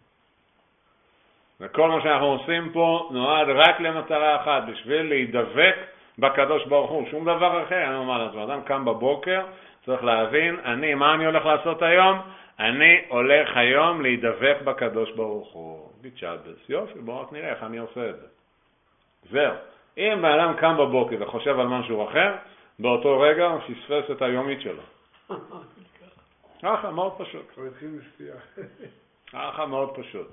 וכל מה שאנחנו עושים פה נועד רק למטרה אחת, בשביל להידבק בקדוש ברוך הוא. שום דבר אחר. אני אומר לעצמו, אדם קם בבוקר, צריך להבין, אני, מה אני הולך לעשות היום? אני הולך היום להידבק בקדוש ברוך הוא. ביצ'אבס, יופי, בואו רק נראה איך אני עושה את זה. זהו. אם האדם קם בבוקר וחושב על משהו אחר, באותו רגע הוא פספס את היומית שלו. ככה, מאוד פשוט. ככה, מאוד פשוט.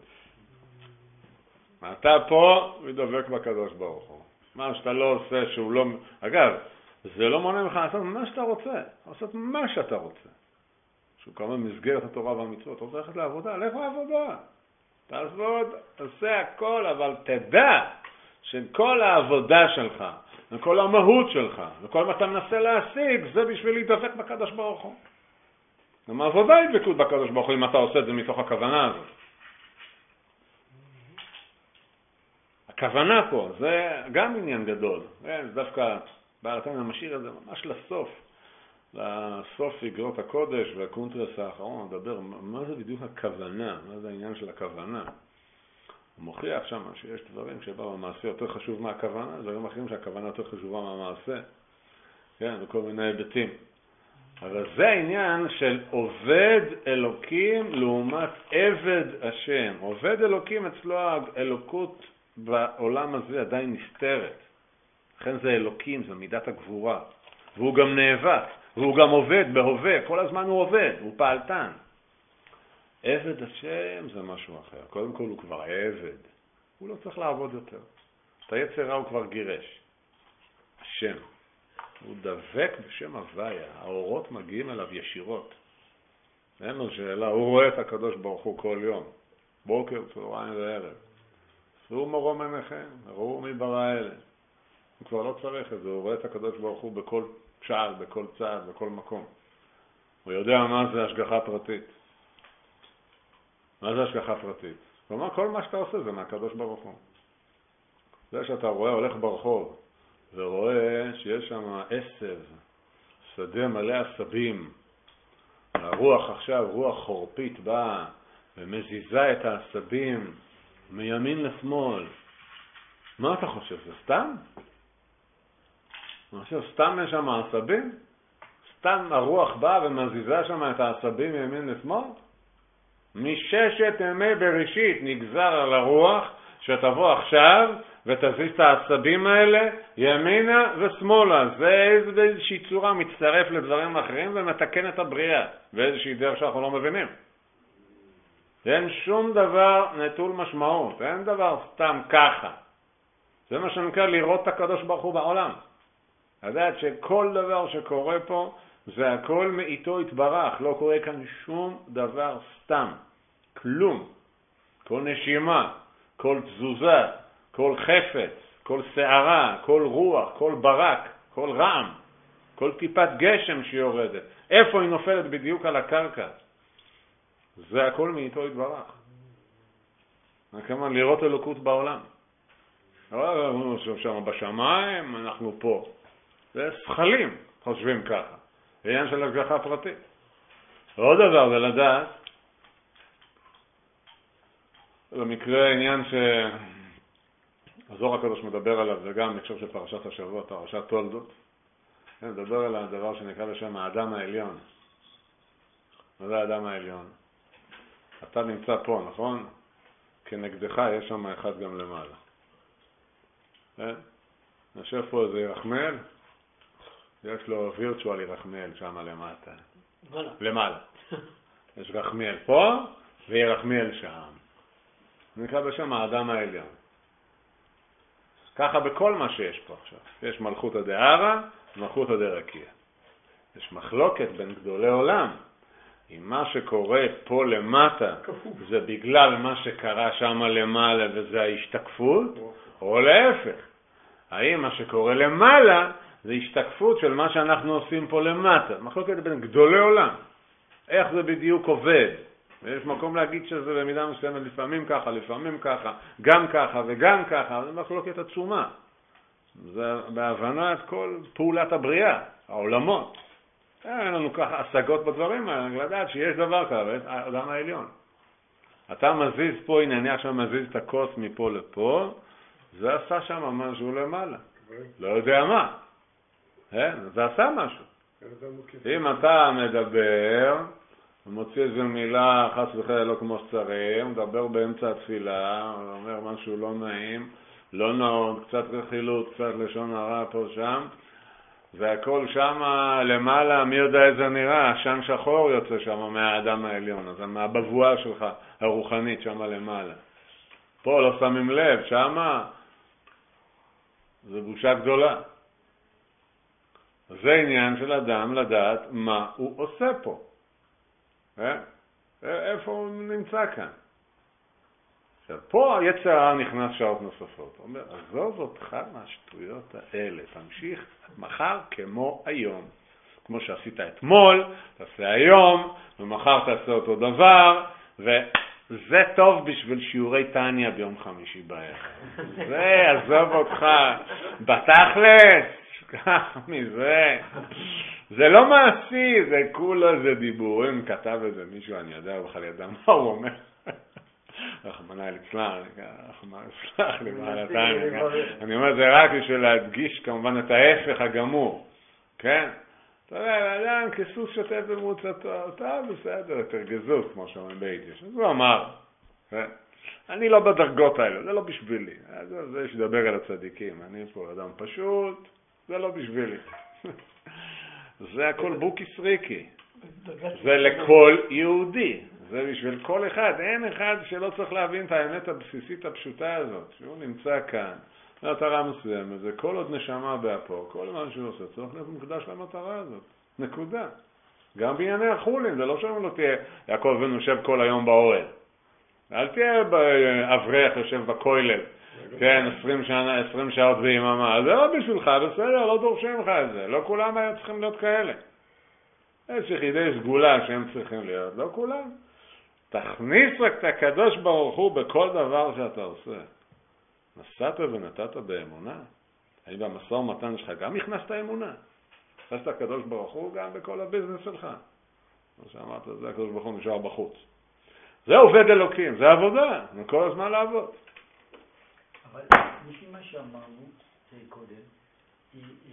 אתה פה ודבק בקדוש ברוך הוא. מה שאתה לא עושה שהוא לא... אגב, זה לא מונע לך לעשות מה שאתה רוצה. לעשות מה שאתה רוצה. שהוא כמובן מסגרת התורה והמצוות. אתה רוצה ללכת לעבודה, לך לעבודה. תעבוד, תעשה הכל, אבל תדע שכל העבודה שלך, וכל המהות שלך, וכל מה אתה מנסה להשיג, זה בשביל להידבק בקדוש ברוך הוא. גם העבודה היא דבקות בקדוש ברוך הוא, אם אתה עושה את זה מתוך הכוונה הזאת. הכוונה פה, זה גם עניין גדול. זה דווקא בעל התניא משאיר את זה ממש לסוף. לסוף איגרות הקודש והקונטרס האחרון, מדבר מה זה בדיוק הכוונה, מה זה העניין של הכוונה. הוא מוכיח שם שיש דברים שבא במעשה יותר חשוב מהכוונה, דברים אחרים שהכוונה יותר חשובה מהמעשה. כן, וכל מיני היבטים. אבל זה העניין של עובד אלוקים לעומת עבד השם. עובד אלוקים אצלו האלוקות בעולם הזה עדיין נסתרת. לכן זה אלוקים, זה מידת הגבורה. והוא גם נאבק, והוא גם עובד בהווה, כל הזמן הוא עובד, הוא פעלתן. עבד השם זה משהו אחר. קודם כל הוא כבר עבד. הוא לא צריך לעבוד יותר. את היצר רע הוא כבר גירש. השם. הוא דבק בשם הוויה. האורות מגיעים אליו ישירות. אין לו שאלה. הוא רואה את הקדוש ברוך הוא כל יום. בוקר, צהריים וערב. שאו מרום עיניכם, ראו מי ברא אלה. הוא כבר לא צריך את זה. הוא רואה את הקדוש ברוך הוא בכל שער, בכל צעד, בכל מקום. הוא יודע מה זה השגחה פרטית. מה זה השגחה פרטית? כלומר, כל מה שאתה עושה זה מהקדוש ברוך הוא. זה שאתה רואה, הולך ברחוב, ורואה שיש שם עשב, שדה מלא עשבים, הרוח עכשיו, רוח חורפית באה, ומזיזה את העשבים מימין לשמאל. מה אתה חושב? זה סתם? אני חושב, סתם יש שם העשבים? סתם הרוח באה ומזיזה שם את העשבים מימין לשמאל? מששת ימי בראשית נגזר על הרוח שתבוא עכשיו ותזיז את העצבים האלה ימינה ושמאלה. זה באיזושהי צורה מצטרף לדברים אחרים ומתקן את הבריאה באיזושהי דרך שאנחנו לא מבינים. אין שום דבר נטול משמעות, אין דבר סתם ככה. זה מה שנקרא לראות את הקדוש ברוך הוא בעולם. לדעת שכל דבר שקורה פה זה הכל מאיתו התברך, לא קורה כאן שום דבר סתם, כלום. כל נשימה, כל תזוזה, כל חפץ, כל שערה, כל רוח, כל ברק, כל רעם, כל טיפת גשם שיורדת, איפה היא נופלת בדיוק על הקרקע. זה הכל מאיתו התברך. כלומר, לראות אלוקות בעולם. אנחנו שם בשמיים, אנחנו פה. זה שכלים, חושבים ככה. זה עניין של השגחה פרטית. עוד דבר זה לדעת, במקרה עניין שהזוהר הקדוש מדבר עליו, זה גם נחשב של פרשת השבוע, פרשת תולדות. מדבר על הדבר שנקרא בשם האדם העליון. זה האדם העליון. אתה נמצא פה, נכון? כנגדך יש שם אחד גם למעלה. נשב פה איזה ירחמל, יש לו וירטואל ירחמל שם למטה. למעלה. יש רחמל פה וירחמל שם. נקרא בשם האדם העליון. ככה בכל מה שיש פה עכשיו. יש מלכות הדערה ומלכות הדרקיע. יש מחלוקת בין גדולי עולם. אם מה שקורה פה למטה זה בגלל מה שקרה שם למעלה וזה ההשתקפות, או להפך. האם מה שקורה למעלה זה השתקפות של מה שאנחנו עושים פה למטה. מחלוקת בין גדולי עולם. איך זה בדיוק עובד? ויש מקום להגיד שזה במידה מסוימת לפעמים ככה, לפעמים ככה, גם ככה וגם ככה. זה מחלוקת עצומה. זה בהבנה את כל פעולת הבריאה, העולמות. אין לנו ככה השגות בדברים האלה, לדעת שיש דבר כזה, האדם העליון. אתה מזיז פה, הנה אני עכשיו מזיז את הכוס מפה לפה, זה עשה שם משהו למעלה. לא יודע מה. זה עשה משהו. אם אתה מדבר, ומוציא איזו מילה, חס וחלילה לא כמו שצריך, מדבר באמצע התפילה, אומר משהו לא נעים, לא נאות, קצת רכילות, קצת לשון הרע פה שם, והכל שם למעלה, מי יודע איזה נראה, עשן שחור יוצא שם מהאדם העליון, אז מהבבואה שלך הרוחנית שם למעלה. פה לא שמים לב, שם זה בושה גדולה. זה עניין של אדם לדעת מה הוא עושה פה. אה? איפה הוא נמצא כאן? עכשיו, פה היצר הרע נכנס שעות נוספות. הוא אומר, עזוב אותך מהשטויות האלה, תמשיך מחר כמו היום. כמו שעשית אתמול, תעשה היום, ומחר תעשה אותו דבר, וזה טוב בשביל שיעורי טניה ביום חמישי בערב. זה, עזוב אותך, בתכלס, כך מזה. זה לא מעשי, זה כולה, זה דיבורים, כתב איזה מישהו, אני יודע בכלל ידע מה הוא אומר. רחמנא ליצלן, רחמנא יסלח לי בעל התניא. אני אומר, זה רק בשביל להדגיש כמובן את ההפך הגמור. כן? אתה יודע, אדם כסוס שוטף במרוצתו, אתה בסדר, יותר גזוז, כמו שאומרים ביידיש. אז הוא אמר, אני לא בדרגות האלה, זה לא בשבילי. זה שדבר על הצדיקים, אני פה אדם פשוט, זה לא בשבילי. זה הכל בוקי סריקי. זה לכל יהודי. זה בשביל כל אחד. אין אחד שלא צריך להבין את האמת הבסיסית הפשוטה הזאת. שהוא נמצא כאן, מטרה מסוימת. זה כל עוד נשמה באפו. כל מה שהוא עושה צריך להיות מוקדש למטרה הזאת. נקודה. גם בענייני החולים. זה לא שאומרים לו תהיה יעקב אבינו יושב כל היום באוהל. אל תהיה אברך יושב בכולל. כן, עשרים שנה, עשרים שעות ביממה. זה לא בשבילך, בסדר, לא דורשים לך את זה. לא כולם היו צריכים להיות כאלה. יש יחידי סגולה שהם צריכים להיות, לא כולם. תכניס רק את הקדוש ברוך הוא בכל דבר שאתה עושה. נסעת ונתת באמונה. האם במשא ומתן שלך גם הכנסת אמונה? הכנסת הקדוש ברוך הוא גם בכל הביזנס שלך. כמו שאמרת, זה הקדוש ברוך הוא נשאר בחוץ. זה עובד אלוקים, זה עבודה. זה כל הזמן לעבוד. אבל לפי מה שאמרנו קודם,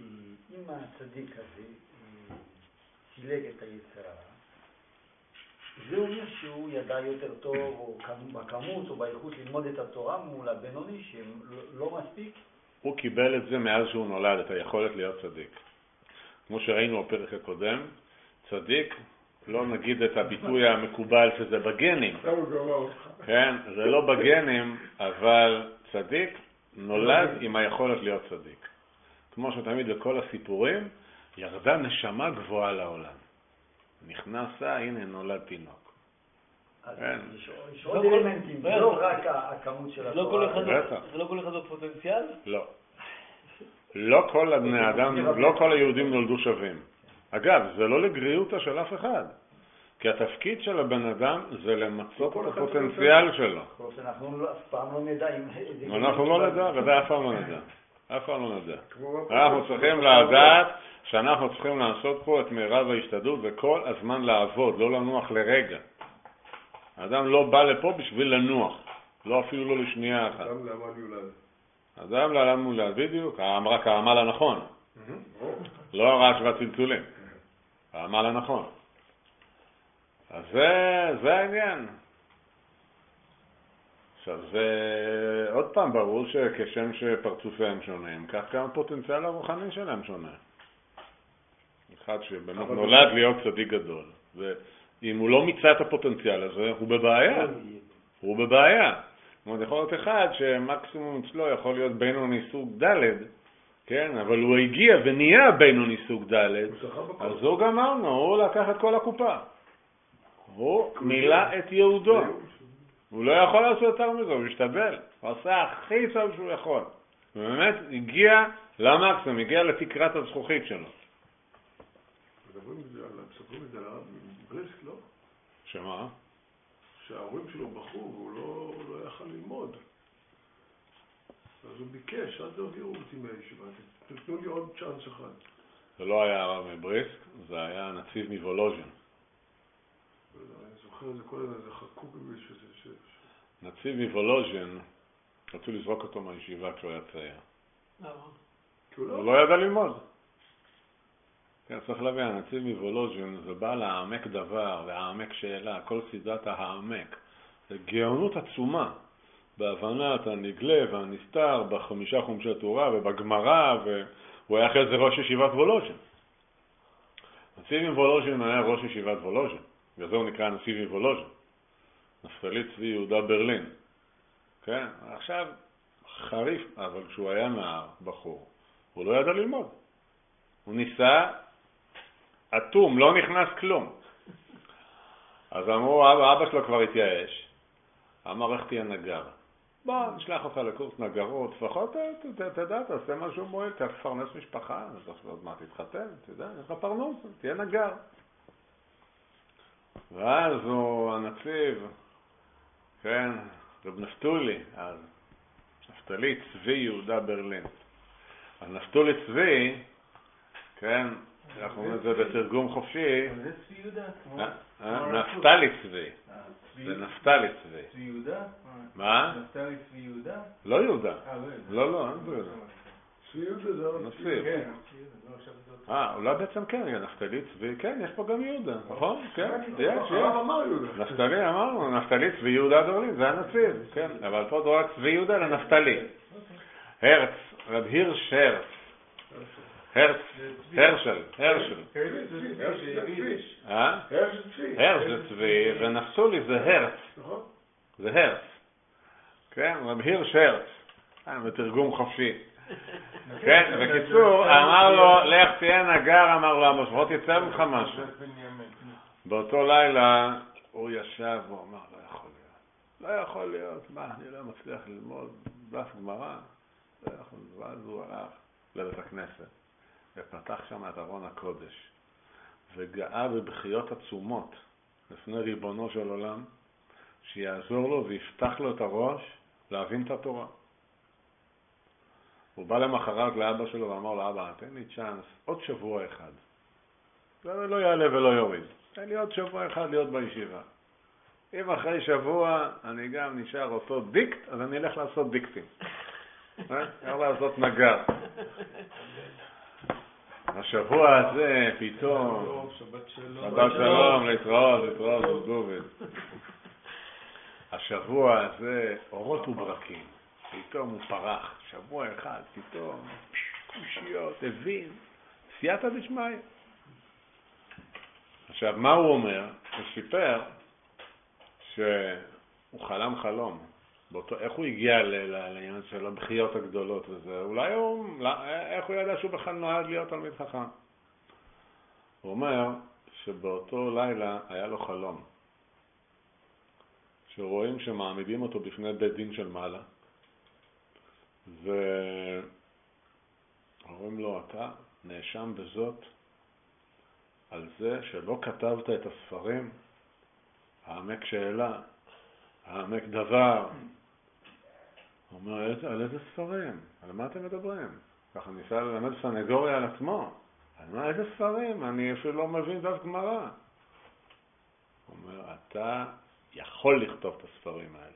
אם הצדיק הזה סילק את היצרה, זה אומר שהוא ידע יותר טוב, או בכמות או באיכות ללמוד את התורה מול הבינוני, שלא מספיק? הוא קיבל את זה מאז שהוא נולד, את היכולת להיות צדיק. כמו שראינו בפרק הקודם, צדיק, לא נגיד את הביטוי המקובל שזה בגנים. כן, זה לא בגנים, אבל צדיק נולד עם היכולת להיות צדיק. כמו שתמיד לכל הסיפורים, ירדה נשמה גבוהה לעולם. נכנסה, הנה נולד תינוק. יש עוד אלמנטים, לא רק הכמות של התורה. זה לא כל אחד בפוטנציאל? לא. לא כל הבני אדם, לא כל היהודים נולדו שווים. אגב, זה לא לגריעותה של אף אחד. כי התפקיד של הבן אדם זה למצות את הפוטנציאל שלו. אנחנו אף פעם לא נדע. אנחנו לא נדע, וזה אף פעם לא נדע. אף פעם לא נדע. אנחנו צריכים לדעת שאנחנו צריכים לעשות פה את מירב ההשתדלות וכל הזמן לעבוד, לא לנוח לרגע. האדם לא בא לפה בשביל לנוח, לא אפילו לא לשנייה אחת. אדם לעמל יולד. אדם לעמל יולד, בדיוק, רק העמל הנכון. לא הרעש והצלצולים, העמל הנכון. אז זה, זה העניין. עכשיו, זה עוד פעם ברור שכשם שפרצופיהם שונים, כך גם הפוטנציאל הרוחני שלהם שונה. אחד שבאמת נולד להיות צדיק גדול, ואם הוא לא מיצה את הפוטנציאל הזה, הוא בבעיה. הוא בבעיה. זאת אומרת, יכול להיות אחד שמקסימום אצלו יכול להיות בינוני סוג ד', כן, אבל הוא הגיע ונהיה בינוני סוג ד', אז הוא גמרנו, הוא לקח את כל הקופה. הוא מילא את יהודו. הוא לא יכול לעשות יותר מזה, הוא משתבל. הוא עשה הכי טוב שהוא יכול. הוא באמת הגיע למקסימום, הגיע לתקרת הזכוכית שלו. מדברים את זה על הרב מבריסק, לא? שמה? שההורים שלו בחרו והוא לא, לא יכל ללמוד. אז הוא ביקש, אז תעבירו אותי מהישיבה, תתנו לי עוד צ'אנס אחד. זה לא היה הרב מבריסק, זה היה נציב מוולוז'ין. אני זוכר את זה כל הזמן, זה חקוק במישהו שזה... נציב מוולוז'ין, רצו לזרוק אותו מהישיבה כשהוא היה צעיר. למה? הוא לא ידע ללמוד. כן, צריך להבין, הנציב מוולוז'ין זה בא להעמק דבר, להעמק שאלה, כל סדרת ההעמק. זה גאונות עצומה. בהבנת הנגלה והנסתר, בחמישה חומשי תורה ובגמרא, והוא היה אחרי זה ראש ישיבת וולוז'ין. נציב מוולוז'ין היה ראש ישיבת וולוז'ין. בגלל זה הוא נקרא נציב מוולוז'ין. נפתלי צבי יהודה ברלין. כן? עכשיו, חריף, אבל כשהוא היה נער, בחור, הוא לא ידע ללמוד. הוא ניסה, אטום, לא נכנס כלום. אז אמרו, אבא, אבא שלו כבר התייאש. אמר, איך תהיה נגר? בוא, נשלח אותך לקורס נגרות, לפחות תדע, תעשה משהו מועיל, תפרנס משפחה, עוד מה תתחתן, תדע, יש לך פרנוס, תהיה נגר. ואז הוא הנציב, כן, רב נפתולי, אז נפתלי צבי יהודה ברלין. אז נפתולי צבי, כן, אנחנו אומרים את זה בתרגום חופשי, זה צבי יהודה? נפתלי צבי, זה נפתלי צבי. צבי יהודה? מה? נפתלי צבי יהודה? לא יהודה, לא, לא, אין זה יהודה. צבי יהודה זה נציב. אה, אולי בעצם כן, נפתלי צבי, כן, יש פה גם יהודה, נכון? כן, יש, יש. נפתלי, אמרנו, נפתלי צבי יהודה ברלין, זה הנציב, כן, אבל פה זה רק צבי יהודה לנפתלי. הרץ, רב הירש הרץ. הרץ, הרשל, הרשל. אה? הרץ זה צבי, ונפתולי זה הרץ. זה הרץ. כן, רב הירש הרץ. בתרגום חופשי. כן, בקיצור, אמר לו, לך תהיה נגר, אמר לו, המשפחות יצא ממך משהו. באותו לילה הוא ישב, הוא אמר, לא יכול להיות. לא יכול להיות, מה, אני לא מצליח ללמוד דף גמרא. לא יכול להיות, ואז הוא הלך לבית הכנסת, ופתח שם את ארון הקודש, וגאה בבחיות עצומות לפני ריבונו של עולם, שיעזור לו ויפתח לו את הראש להבין את התורה. הוא בא למחרת לאבא שלו ואמר לו, אבא, תן לי צ'אנס, עוד שבוע אחד. זה לא יעלה ולא יוריד. תן לי עוד שבוע אחד להיות בישיבה. אם אחרי שבוע אני גם נשאר אותו דיקט, אז אני אלך לעשות דיקטים. איך לעשות נגר. השבוע הזה פתאום, שבת שלום, להתראות, להתראות, גובל. השבוע הזה אורות וברקים, פתאום הוא פרח, שבוע אחד, פתאום קושיות, הבין, סייעתא דשמיא. עכשיו, מה הוא אומר? הוא סיפר שהוא חלם חלום. באותו, איך הוא הגיע לעניין של הבחיות הגדולות וזה? אולי הוא, איך הוא ידע שהוא בכלל נועד להיות תלמיד חכם? הוא אומר שבאותו לילה היה לו חלום. שרואים שמעמידים אותו בפני בית דין של מעלה. ואומרים לו, אתה נאשם בזאת על זה שלא כתבת את הספרים, העמק שאלה, העמק דבר. הוא אומר, על איזה ספרים? על מה אתם מדברים? ככה ניסה ללמד סנגוריה על עצמו. על מה, איזה ספרים? אני אפילו לא מבין דף גמרא. הוא אומר, אתה יכול לכתוב את הספרים האלה.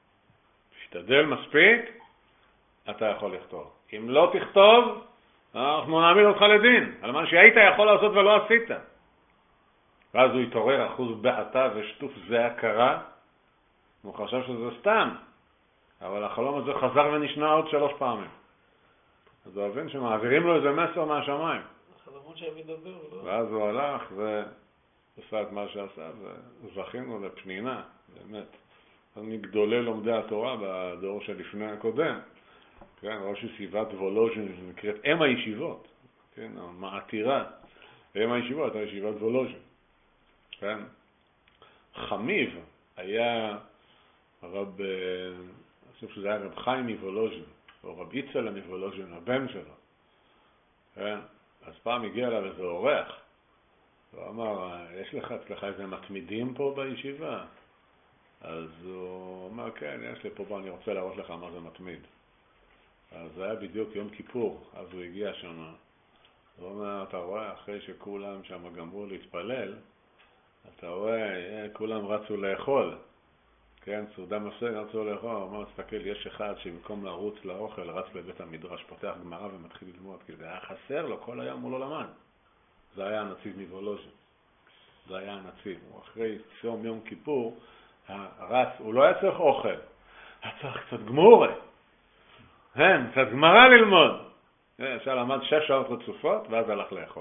תשתדל מספיק, אתה יכול לכתוב. אם לא תכתוב, אנחנו נעמיד אותך לדין. על מה שהיית יכול לעשות ולא עשית. ואז הוא התעורר אחוז בעתה ושטוף זה הכרה. הוא חשב שזה סתם. אבל החלום הזה חזר ונשנה עוד שלוש פעמים. אז הוא הבין שמעבירים לו איזה מסר מהשמיים. החלומות שהם ידבר, לא? ואז הוא הלך ועשה את מה שעשה, וזכינו לפנינה, באמת. אז מגדולי לומדי התורה בדור שלפני הקודם. כן, ראש ישיבת וולוז'ין, שנקראת אם הישיבות. כן, המעתירה. אם הישיבות, הישיבת וולוז'ין. כן. חמיב היה הרב, אני חושב שזה היה רב חיים מוולוז'ין, או רב יצחק מוולוז'ין, הבן שלו. כן. אז פעם הגיע אליו איזה אורח, הוא אמר, יש לך אצלך איזה מתמידים פה בישיבה? אז הוא אמר, כן, יש לי פה, בוא, אני רוצה להראות לך מה זה מתמיד. אז זה היה בדיוק יום כיפור, אז הוא הגיע שם. הוא אומר, אתה רואה, אחרי שכולם שם גמרו להתפלל, אתה רואה, כולם רצו לאכול. כן, סעודה מסוים רצו לאכול. הוא אמר, תסתכל, יש אחד שבמקום לרוץ לאוכל, רץ לבית המדרש, פותח גמרא ומתחיל ללמוד, כי זה היה חסר לו, כל היום הוא לא למד. זה היה הנציב מוולוז'ין. זה היה הנציב. הוא אחרי צום יום כיפור, רץ, הוא לא היה צריך אוכל, היה צריך קצת גמורה. כן, קצת גמרא ללמוד. אפשר למד שש שעות רצופות, ואז הלך לאכול.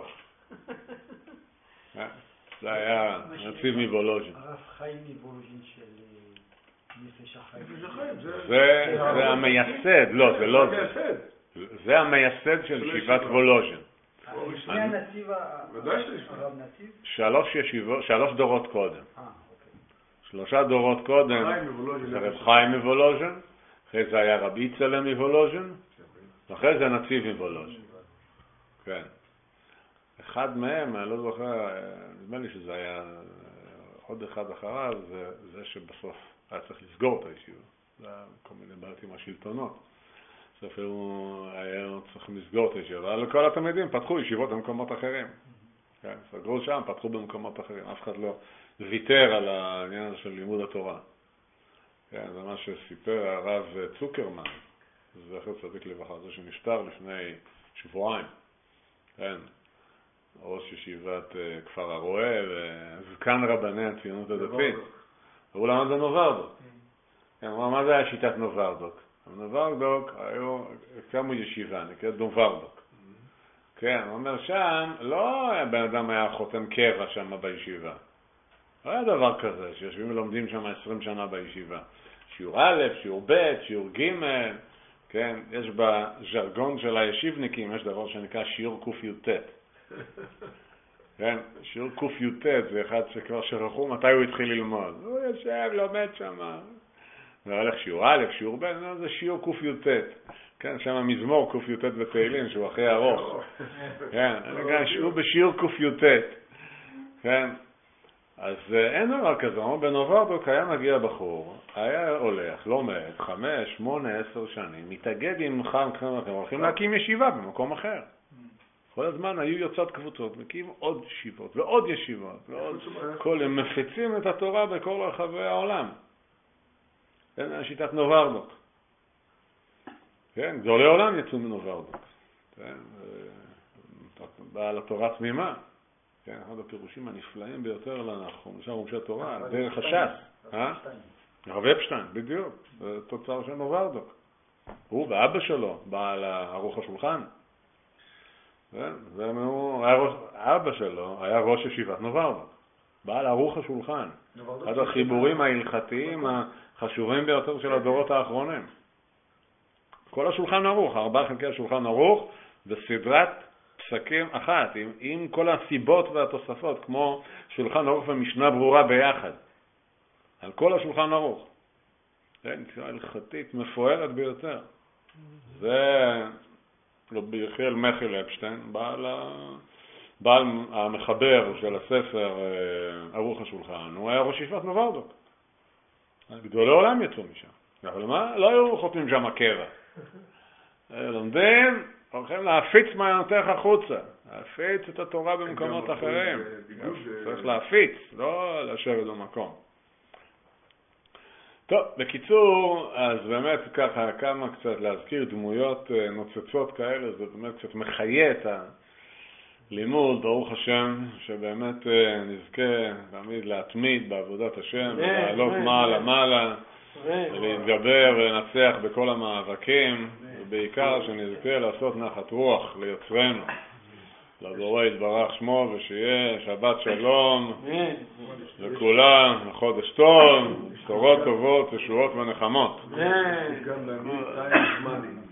זה היה נציב מוולוז'ין. הרב חיים מוולוז'ין של נפש החיים. זה המייסד, לא, זה לא זה. זה המייסד של ישיבת וולוז'ין. מי הנציב, הרב נציב? שלוש ישיבות, שלוש דורות קודם. שלושה דורות קודם, זה רב חיים מוולוז'ין, אחרי זה היה רב יצחק מוולוז'ין, ואחרי זה נציב מוולוז'ין. כן. אחד מהם, אני לא זוכר, נדמה לי שזה היה עוד אחד אחריו, זה, זה שבסוף היה צריך לסגור את הישיבה. זה היה כל מיני בעיות עם השלטונות. בסוף הוא היה צריך לסגור את הישיבה. אבל כל התלמידים פתחו ישיבות במקומות אחרים. כן, סגרו שם, פתחו במקומות אחרים. אף אחד לא ויתר על העניין של לימוד התורה. כן, זה מה שסיפר הרב צוקרמן, זכר צדיק לברכה, זה שנפטר לפני שבועיים. כן. ראש ישיבת כפר הרועה וזקן רבני הציונות הדתית. הוא למד בנוברדוק. הוא אמר, מה זה היה שיטת נוברדוק? בנוברדוק היו, קמו ישיבה, נקראת נוברדוק. כן, הוא אומר, שם לא בן אדם היה חותם קבע שם בישיבה. לא היה דבר כזה, שיושבים ולומדים שם עשרים שנה בישיבה. שיעור א', שיעור ב', שיעור ג', כן, יש בז'רגון של הישיבניקים, יש דבר שנקרא שיעור ק"ט. כן, שיעור ק"ט זה אחד שכבר שכחו מתי הוא התחיל ללמוד. הוא יושב, לומד שם. זה הולך שיעור א', שיעור ב', זה שיעור ק"ט. כן, שם מזמור ק"ט בתהילים, שהוא הכי ארוך. כן, אני שיעור בשיעור ק"ט. כן, אז אין דבר כזה. בנוברדוק היה מגיע בחור, היה הולך, לומד, חמש, שמונה, עשר שנים, מתאגד עם חם, הולכים להקים ישיבה במקום אחר. כל הזמן היו יוצאות קבוצות, מקים עוד ישיבות ועוד ישיבות, ועוד כל, הם מפיצים את התורה בכל רחבי העולם. כן, שיטת נוברדוק. כן, גדולי עולם יצאו מנוברדוק. כן, בעל התורה תמימה. כן, אחד הפירושים הנפלאים ביותר לחומשי חומשי התורה, דרך הש"ס. הרב אפשטיין, בדיוק. זה תוצר של נוברדוק. הוא ואבא שלו, בעל ערוך השולחן. אבא שלו היה ראש ישיבת נוברדוק. בעל ערוך השולחן. אחד החיבורים ההלכתיים החשובים ביותר של הדורות האחרונים. כל השולחן ערוך, ארבעה חלקי השולחן ערוך, בסדרת פסקים אחת, עם, עם כל הסיבות והתוספות, כמו שולחן ערוך ומשנה ברורה ביחד. על כל השולחן ערוך. זה נקרא הלכתית מפוארת ביותר. זה רבי יחיאל מכיל אפשטיין, בעל, בעל המחבר של הספר ערוך השולחן, הוא היה ראש ישיבת נוברדוק. גדולי עולם יצאו משם. אבל מה? לא היו חותמים שם הקבע. לומדים, הולכים להפיץ מעיינותיך החוצה. להפיץ את התורה במקומות אחרים. צריך להפיץ, לא לשבת במקום. טוב, בקיצור, אז באמת ככה כמה קצת להזכיר דמויות נוצצות כאלה, זה באמת קצת מחיה את הלימוד, ברוך השם, שבאמת נזכה תמיד להתמיד בעבודת השם, ולעלות מעלה מעלה, ולהתגבר ולנצח בכל המאבקים, ובעיקר שנזכה לעשות נחת רוח ליוצרנו, לבורא יתברך שמו, ושיהיה שבת שלום לכולם, חודש טוב, בשורות טובות, ישועות ונחמות.